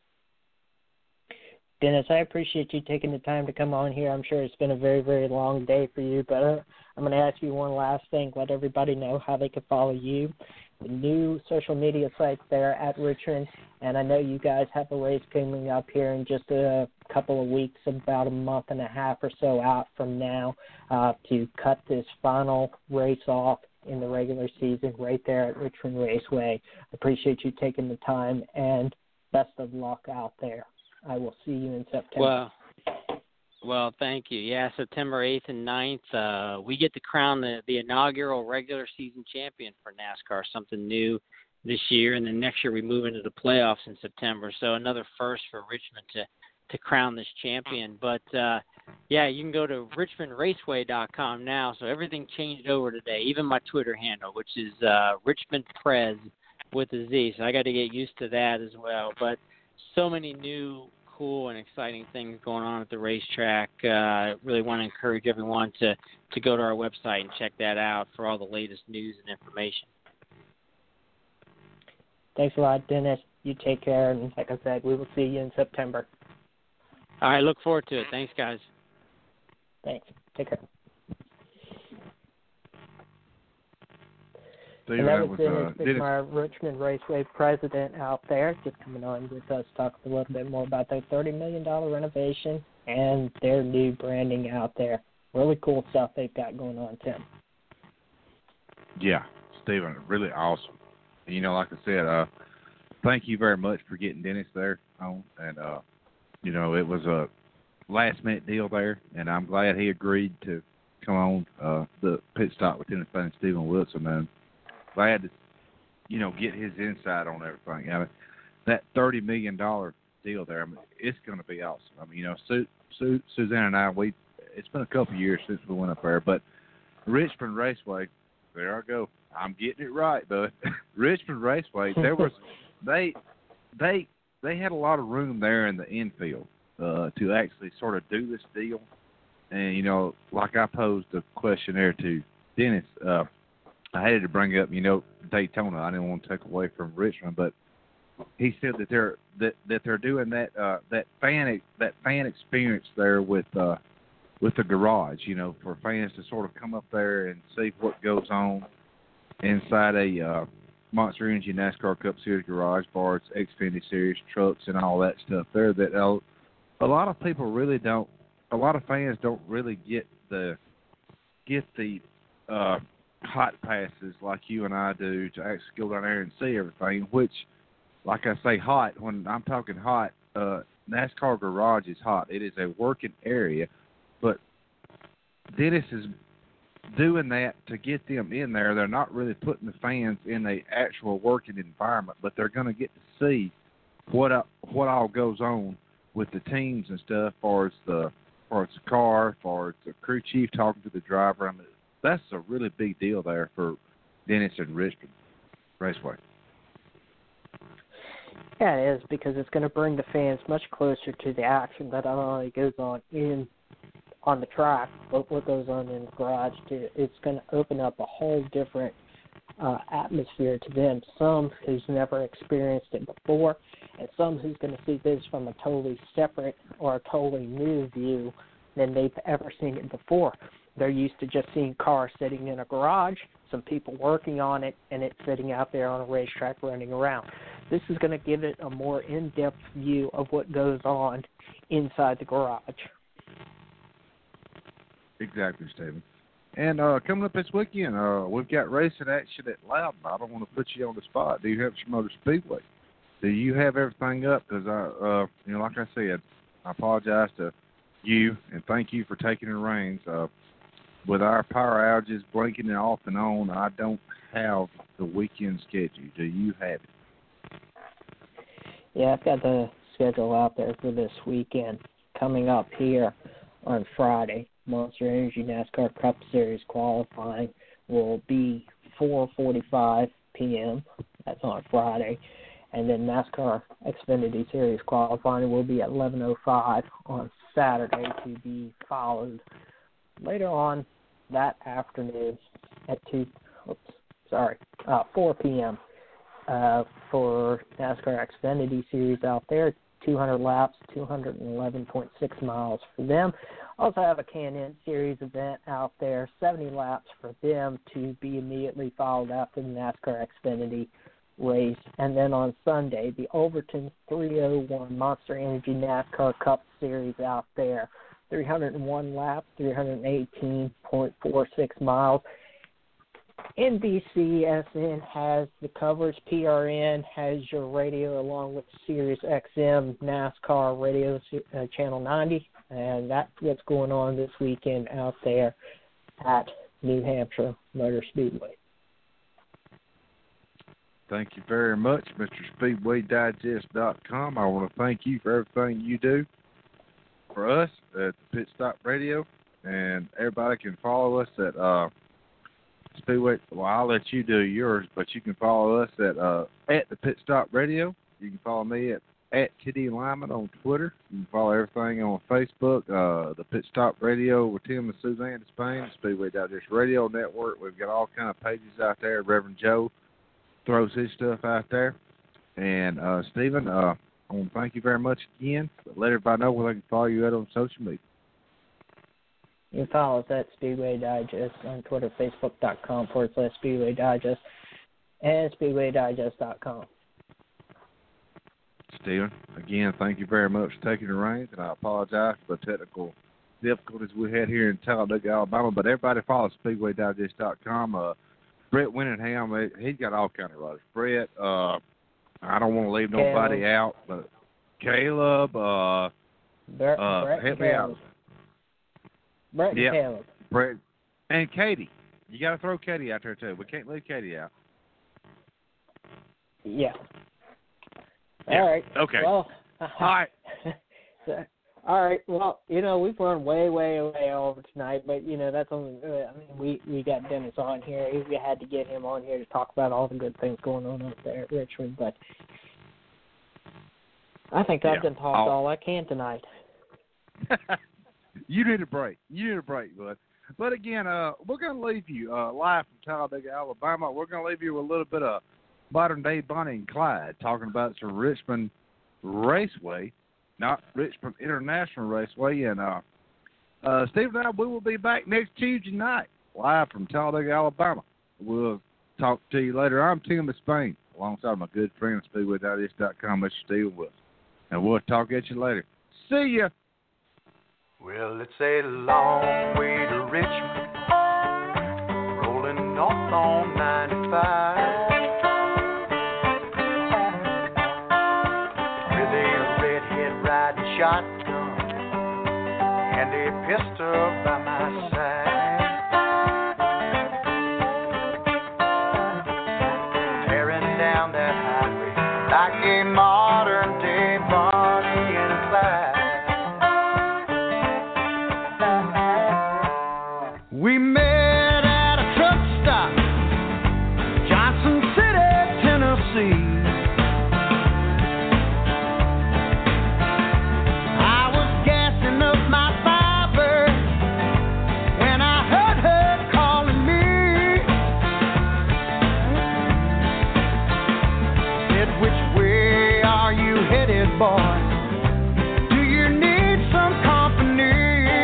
Dennis, I appreciate you taking the time to come on here. I'm sure it's been a very, very long day for you, but uh, I'm going to ask you one last thing. Let everybody know how they can follow you, the new social media sites there at Richmond, and I know you guys have a race coming up here in just a couple of weeks, about a month and a half or so out from now, uh, to cut this final race off in the regular season right there at Richmond Raceway. I appreciate you taking the time, and best of luck out there. I will see you in September. Well, well, thank you. Yeah, September eighth and ninth, uh, we get to crown the, the inaugural regular season champion for NASCAR, something new this year. And then next year we move into the playoffs in September. So another first for Richmond to, to crown this champion. But, uh, yeah, you can go to richmond raceway dot com now. So everything changed over today, even my Twitter handle, which is uh, Richmond Prez with a Z. So I got to get used to that as well. But so many new, cool, and exciting things going on at the racetrack. Uh, I really want to encourage everyone to, to go to our website and check that out for all the latest news and information. Thanks a lot, Dennis. You take care, and like I said, we will see you in September. All right, look forward to it. Thanks, guys. Thanks. Take care. Steve, and that that was was, Dennis uh, Dennis. Bickmeyer, Richmond Raceway president out there, just coming on with us, talk a little bit more about their thirty million dollars renovation and their new branding out there. Really cool stuff they've got going on, Tim. Yeah, Stephen, really awesome. You know, like I said, uh, thank you very much for getting Dennis there on. And, uh, you know, it was a last-minute deal there, and I'm glad he agreed to come on uh, the pit stop with Dennis and Stephen Wilson, man. Glad to, you know, get his insight on everything. I mean, that thirty million dollars deal there, I mean, it's going to be awesome. I mean, you know, Su- Su- Suzanne and I, we it's been a couple of years since we went up there, but Richmond Raceway, there I go. I'm getting it right, bud. Richmond Raceway, there was they they they had a lot of room there in the infield uh, to actually sort of do this deal. And you know, like I posed a question there to Dennis. Uh, I hated to bring up, you know, Daytona. I didn't want to take away from Richmond, but he said that they're that, that they're doing that uh, that fan that fan experience there with uh, with the garage, you know, for fans to sort of come up there and see what goes on inside a uh, Monster Energy NASCAR Cup Series garage, bar its Xfinity Series trucks and all that stuff there. That uh, a lot of people really don't. A lot of fans don't really get the get the uh, hot passes like you and I do to actually go down there and see everything. Which, like I say, hot. When I'm talking hot, uh, NASCAR garage is hot. It is a working area, but Dennis is doing that to get them in there. They're not really putting the fans in a actual working environment, but they're going to get to see what uh, what all goes on with the teams and stuff, as far as the as far as the car, as far as the crew chief talking to the driver. I mean, that's a really big deal there for Dennis and Richmond Raceway. Yeah, it is, because it's going to bring the fans much closer to the action that not only goes on in on the track, but what goes on in the garage too. It's going to open up a whole different uh, atmosphere to them. Some who's never experienced it before, and some who's going to see this from a totally separate or a totally new view than they've ever seen it before. They're used to just seeing cars sitting in a garage, some people working on it, and it sitting out there on a racetrack running around. This is going to give it a more in-depth view of what goes on inside the garage. Exactly, Stephen. And uh, coming up this weekend, uh, we've got racing action at Loudon. I don't want to put you on the spot. Do you have some other Speedway? Do you have everything up? Because I, uh, you know, like I said, I apologize to you and thank you for taking the reins. Uh, with our power outages blinking and off and on, I don't have the weekend schedule. Do you have it? Yeah, I've got the schedule out there for this weekend. Coming up here on Friday, Monster Energy NASCAR Cup Series qualifying will be four forty-five p.m. That's on Friday. And then NASCAR Xfinity Series qualifying will be at eleven oh five on Saturday, to be followed later on that afternoon at two. Oops, sorry, uh, four p.m. Uh, for NASCAR Xfinity Series out there, two hundred laps, two hundred eleven point six miles for them. Also have a K and N Series event out there, seventy laps for them, to be immediately followed after the NASCAR Xfinity race. And then on Sunday, the Overton three oh one Monster Energy NASCAR Cup Series out there, three hundred one laps, three hundred eighteen point four six miles. N B C S N has the coverage. P R N has your radio along with Sirius X M NASCAR radio, uh, Channel ninety. And that's what's going on this weekend out there at New Hampshire Motor Speedway. Thank you very much, Mister Speedway Digest dot com. I want to thank you for everything you do for us at the Pit Stop Radio. And everybody can follow us at uh, Speedway. Well, I'll let you do yours, but you can follow us at uh, at the Pit Stop Radio. You can follow me at at Kitty Lyman on Twitter. You can follow everything on Facebook. Uh, the Pit Stop Radio with Tim and Suzanne Spain, Speedway Digest Radio Network. We've got all kind of pages out there. Reverend Joe throws his stuff out there. And uh, Stephen, uh, I want to thank you very much again. But let everybody know where they can follow you at on social media. You can follow us at Speedway Digest on Twitter, Facebook.com forward slash Speedway Digest, and Speedway Digest dot com. Stephen, again, thank you very much for taking the reins, and I apologize for the technical difficulties we had here in Talladega, Alabama. But everybody follow Speedway Digest dot com. Uh, Brett Winningham, he's got all kind of riders. Brett, uh, I don't want to leave nobody Caleb. out, but Caleb, uh, Brett, uh, Brett help me out. Brett and Yep. Caleb. Brett and Katie. You got to throw Katie out there too. We can't leave Katie out. Yeah. Yeah. All right. Okay. Well, all right. So, all right. Well, you know, we've run way, way, way over tonight, but you know that's only. Uh, I mean, we we got Dennis on here. We had to get him on here to talk about all the good things going on up there at Richmond. But I think I've Yeah. done talked I'll... all I can tonight. You need a break. You need a break, bud. But again, uh, we're going to leave you uh, live from Talladega, Alabama. We're going to leave you with a little bit of modern-day Bonnie and Clyde, talking about some Richmond Raceway, not Richmond International Raceway. And uh, uh, Steve and I, we will be back next Tuesday night, live from Talladega, Alabama. We'll talk to you later. I'm Tim Spain, alongside my good friend, Speedway Digest dot com, Mister Steve Wilson. And we'll talk at you later. See ya. Well, it's a long way to Richmond, rolling north on ninety-five, with a redhead riding shotgun and a pistol by my side, tearing down that highway like a modern-day Bonnie and Clyde. We met at a truck stop, Johnson City, Tennessee. I was gassing up my Firebird when I heard her calling me. Said, which way are you headed, boy? Do you need some company?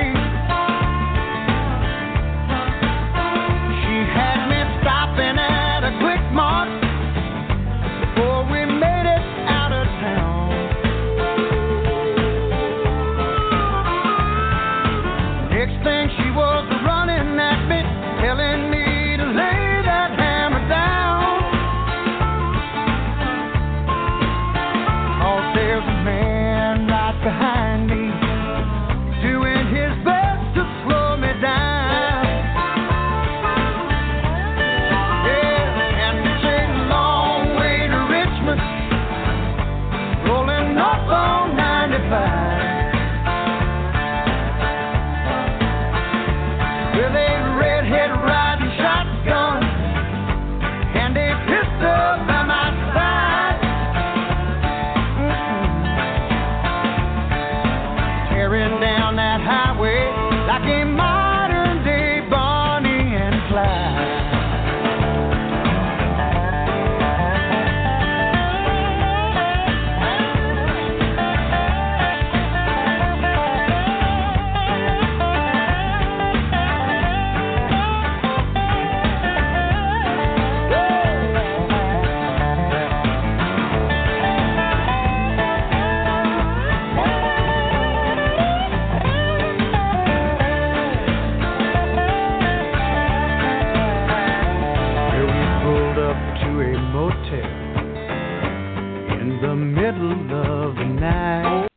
Before we made it out of town, next thing she was running at me, telling me to lay that hammer down. Oh, there's a man right behind me, doing his best to slow me down. With a redhead riding shotgun and a pistol by my side, mm-mm. Tearing down that highway like a modern day Bonnie and Clyde. In the middle of the night,